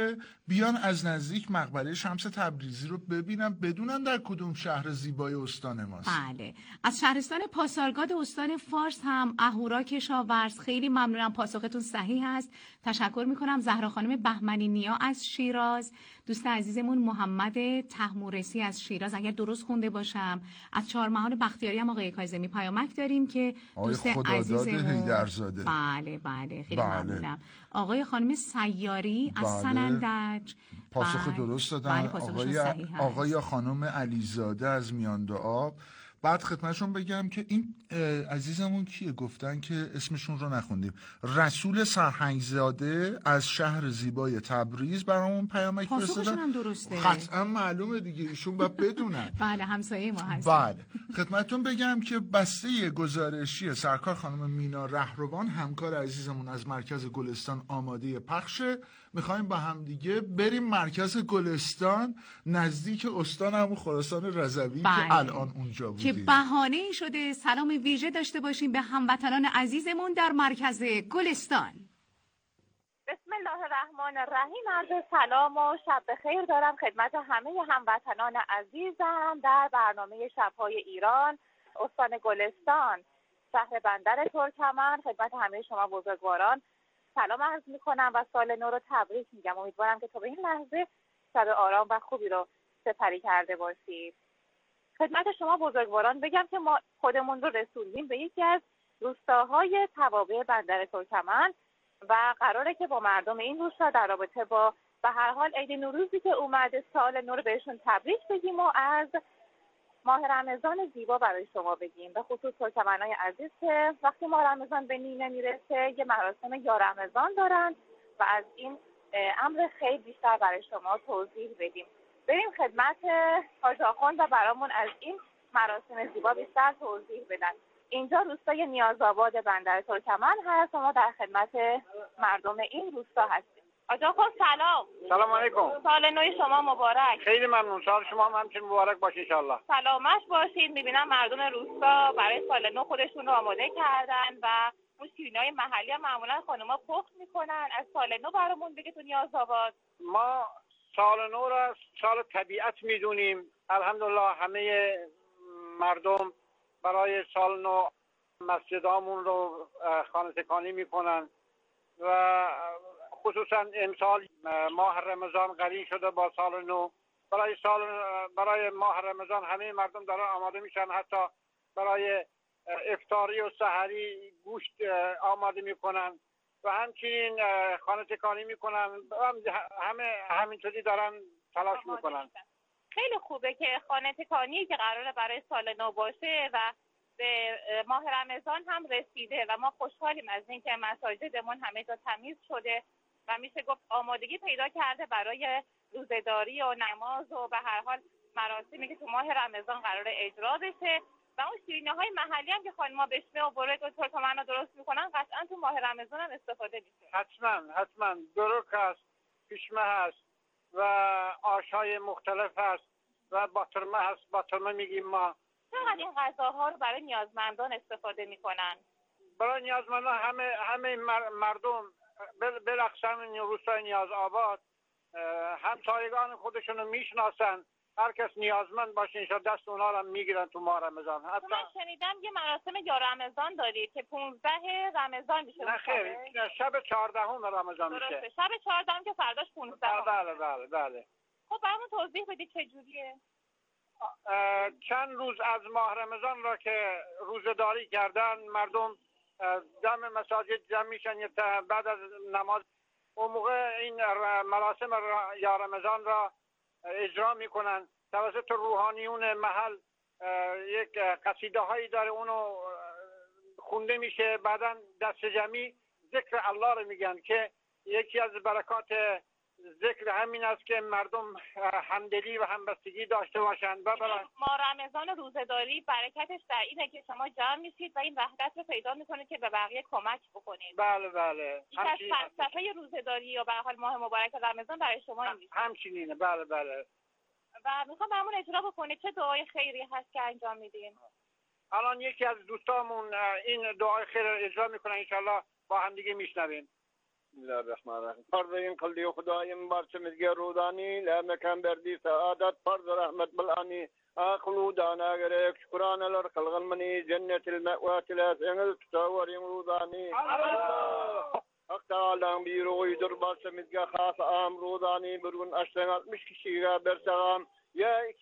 بیان از نزدیک مقبره شمس تبریزی رو ببینن، بدونن در کدوم شهر زیبای استان ماست. بله، از شهرستان پاسارگاد استان فارس هم اهورا کشاورز. خیلی ممنونم، پاسختون صحیح است. تشکر میکنم. زهرا خانم بهمنی نیا از شیراز، دوست عزیزمون محمد تحمورسی از شیراز اگر درست خونده باشم. از چهارمحال بختیاری هم آقای کاظمی پیامک داریم که دوست عزیزمون هیدرزاده. بله خیلی ممنونم. آقای خانم سیاری از سنندج پاسخ درست دادن. آقای یا خانم علیزاده از میاندآب. بعد خدمتشون بگم که این عزیزمون کیه گفتن که اسمشون رو نخوندیم، رسول سرهنگزاده از شهر زیبای تبریز برامون پیامک فرستادن. پاسخشون هم درسته. قطعا معلومه دیگه، ایشون باید بدونن. بله همسایه ما هستن. بله خدمتتون بگم که بسته گزارشی سرکار خانم مینا رهروان همکار عزیزمون از مرکز گلستان آماده پخشه. میخوایم با هم دیگه بریم مرکز گلستان نزدیک استان همون خراسان رضوی که الان اونجا بودیم، که بهانه‌ای شده سلام ویژه داشته باشیم به هموطنان عزیزمون در مرکز گلستان. بسم الله الرحمن الرحیم. عرض سلام و شب بخیر دارم خدمت همه هموطنان عزیزم در برنامه شب‌های ایران، استان گلستان، شهر بندر ترکمن. خدمت همه شما بزرگواران سلام عرض میکنم و سال نو رو تبریک میگم. امیدوارم که تا به این لحظه شب آرام و خوبی رو سپری کرده باشید. خدمت شما بزرگواران بگم که ما خودمون رو رسوندیم به یکی از روستاهای توابع بندر ترکمن و قراره که با مردم این روستا در رابطه با به هر حال عید نوروزی که اومده سال نو رو بهشون تبریک بگیم و از ماه رمضان زیبا برای شما بگیم. به خصوص ترکمنای عزیز که وقتی ماه رمضان به نیمه میرسه یه مراسم یا رمضان دارن و از این امر خیلی بیشتر برای شما توضیح بدیم. بریم خدمت حاج آخوند و برامون از این مراسم زیبا بیشتر توضیح بدن. اینجا روستای نیازآباد بندر ترکمن هست و ما در خدمت مردم این روستا هستیم. حاج آخوند سلام. سلام علیکم. سال نو شما مبارک. خیلی ممنون. سال شما هم همچنین مبارک باشه ان شاءالله. سلامت باشید. میبینم مردم روستا برای سال نو خودشون رو آماده کردن و اون شیرینی‌های محلی هم معمولا خانم‌ها پخت میکنن. از سال نو برامون بگید تو نیازآباد. ما سال نو را سال طبیعت میدونیم. الحمدلله همه مردم برای سال نو مسجدامون رو خانه تکانی میکنن و خصوصا امسال ماه رمضان قرین شده با سال نو. برای ماه رمضان همه مردم دارن آماده میشن، حتی برای افطاری و سحری گوشت آماده میکنن و همچنین خانه تکانی میکنن. همینطوری دارن تلاش میکنن. خیلی خوبه که خانه تکانی که قراره برای سال نو باشه و به ماه رمضان هم رسیده و ما خوشحالیم از اینکه مساجدمون همه جا تمیز شده و میشه گفت آمادگی پیدا کرده برای روزه‌داری و نماز و به هر حال مراسمی که تو ماه رمضان قراره اجرا بشه و اون شیرینی‌های محلی هم که خانم‌ها بشمه و برک و ترکمنا درست میکنن قطعا تو ماه رمضان هم استفاده میشه. حتما برک هست، پیشمه هست و آش‌های مختلف هست و باطرمه هست. باطرمه میگیم ما. چقدر این غذاها رو برای نیازمندان استفاده میکنن؟ برای نیازمندان همه مردم بلخصاً روستای نیازآباد همسایگان خودشونو میشناسن. هر کس نیازمند باشه انشاء دست اونا رو میگیرن تو ماه رمضان. من شنیدم یه مراسم یا رمضان دارید که 15 رمضان میشه. نه خیر، شب 14 رمضان میشه. درسته، شب 14 که فرداش 15. بله. خب برامون توضیح بدید چجوریه؟ چند روز از ماه رمضان را که روزه‌داری کردن مردم دم مساجد جمع میشن بعد از نماز. اون موقع این مراسم یا رمضان را اجرا میکنن توسط روحانیون محل. یک قصیده هایی داره اونو خونده میشه، بعدا دست جمعی ذکر الله رو میگن که یکی از برکات ذکر همین است که مردم همدلی و همبستگی داشته باشند. ما رمضان روزه‌داری برکتش در اینه که شما جمع میشید و این وحدت رو پیدا میکنید که به بقیه کمک بکنید. بله. یک از فلسفه روزه‌داری یا به هر حال ماه مبارک رمضان برای شما همچنینه. بله. و میخوام برامون اجرا بکنید چه دعای خیری هست که انجام میدین؟ الان یکی از دوستامون این دعای خیر اجرا میکنه، انشالله با هم دیگه میشنویم. بسم الله الرحمن الرحیم. فرض این قلبی خدایم برچمizge رودانی لمکان بردی سعادت فرض رحمت بالانی آخلو دانا گرک شکران لر خلق منی جنت المأوى تلاس انگل تاوریم رودانی حق تعالی بیروی در برچمizge خاص ام رودانی برون اشتغال مشکشیگا برسغام یا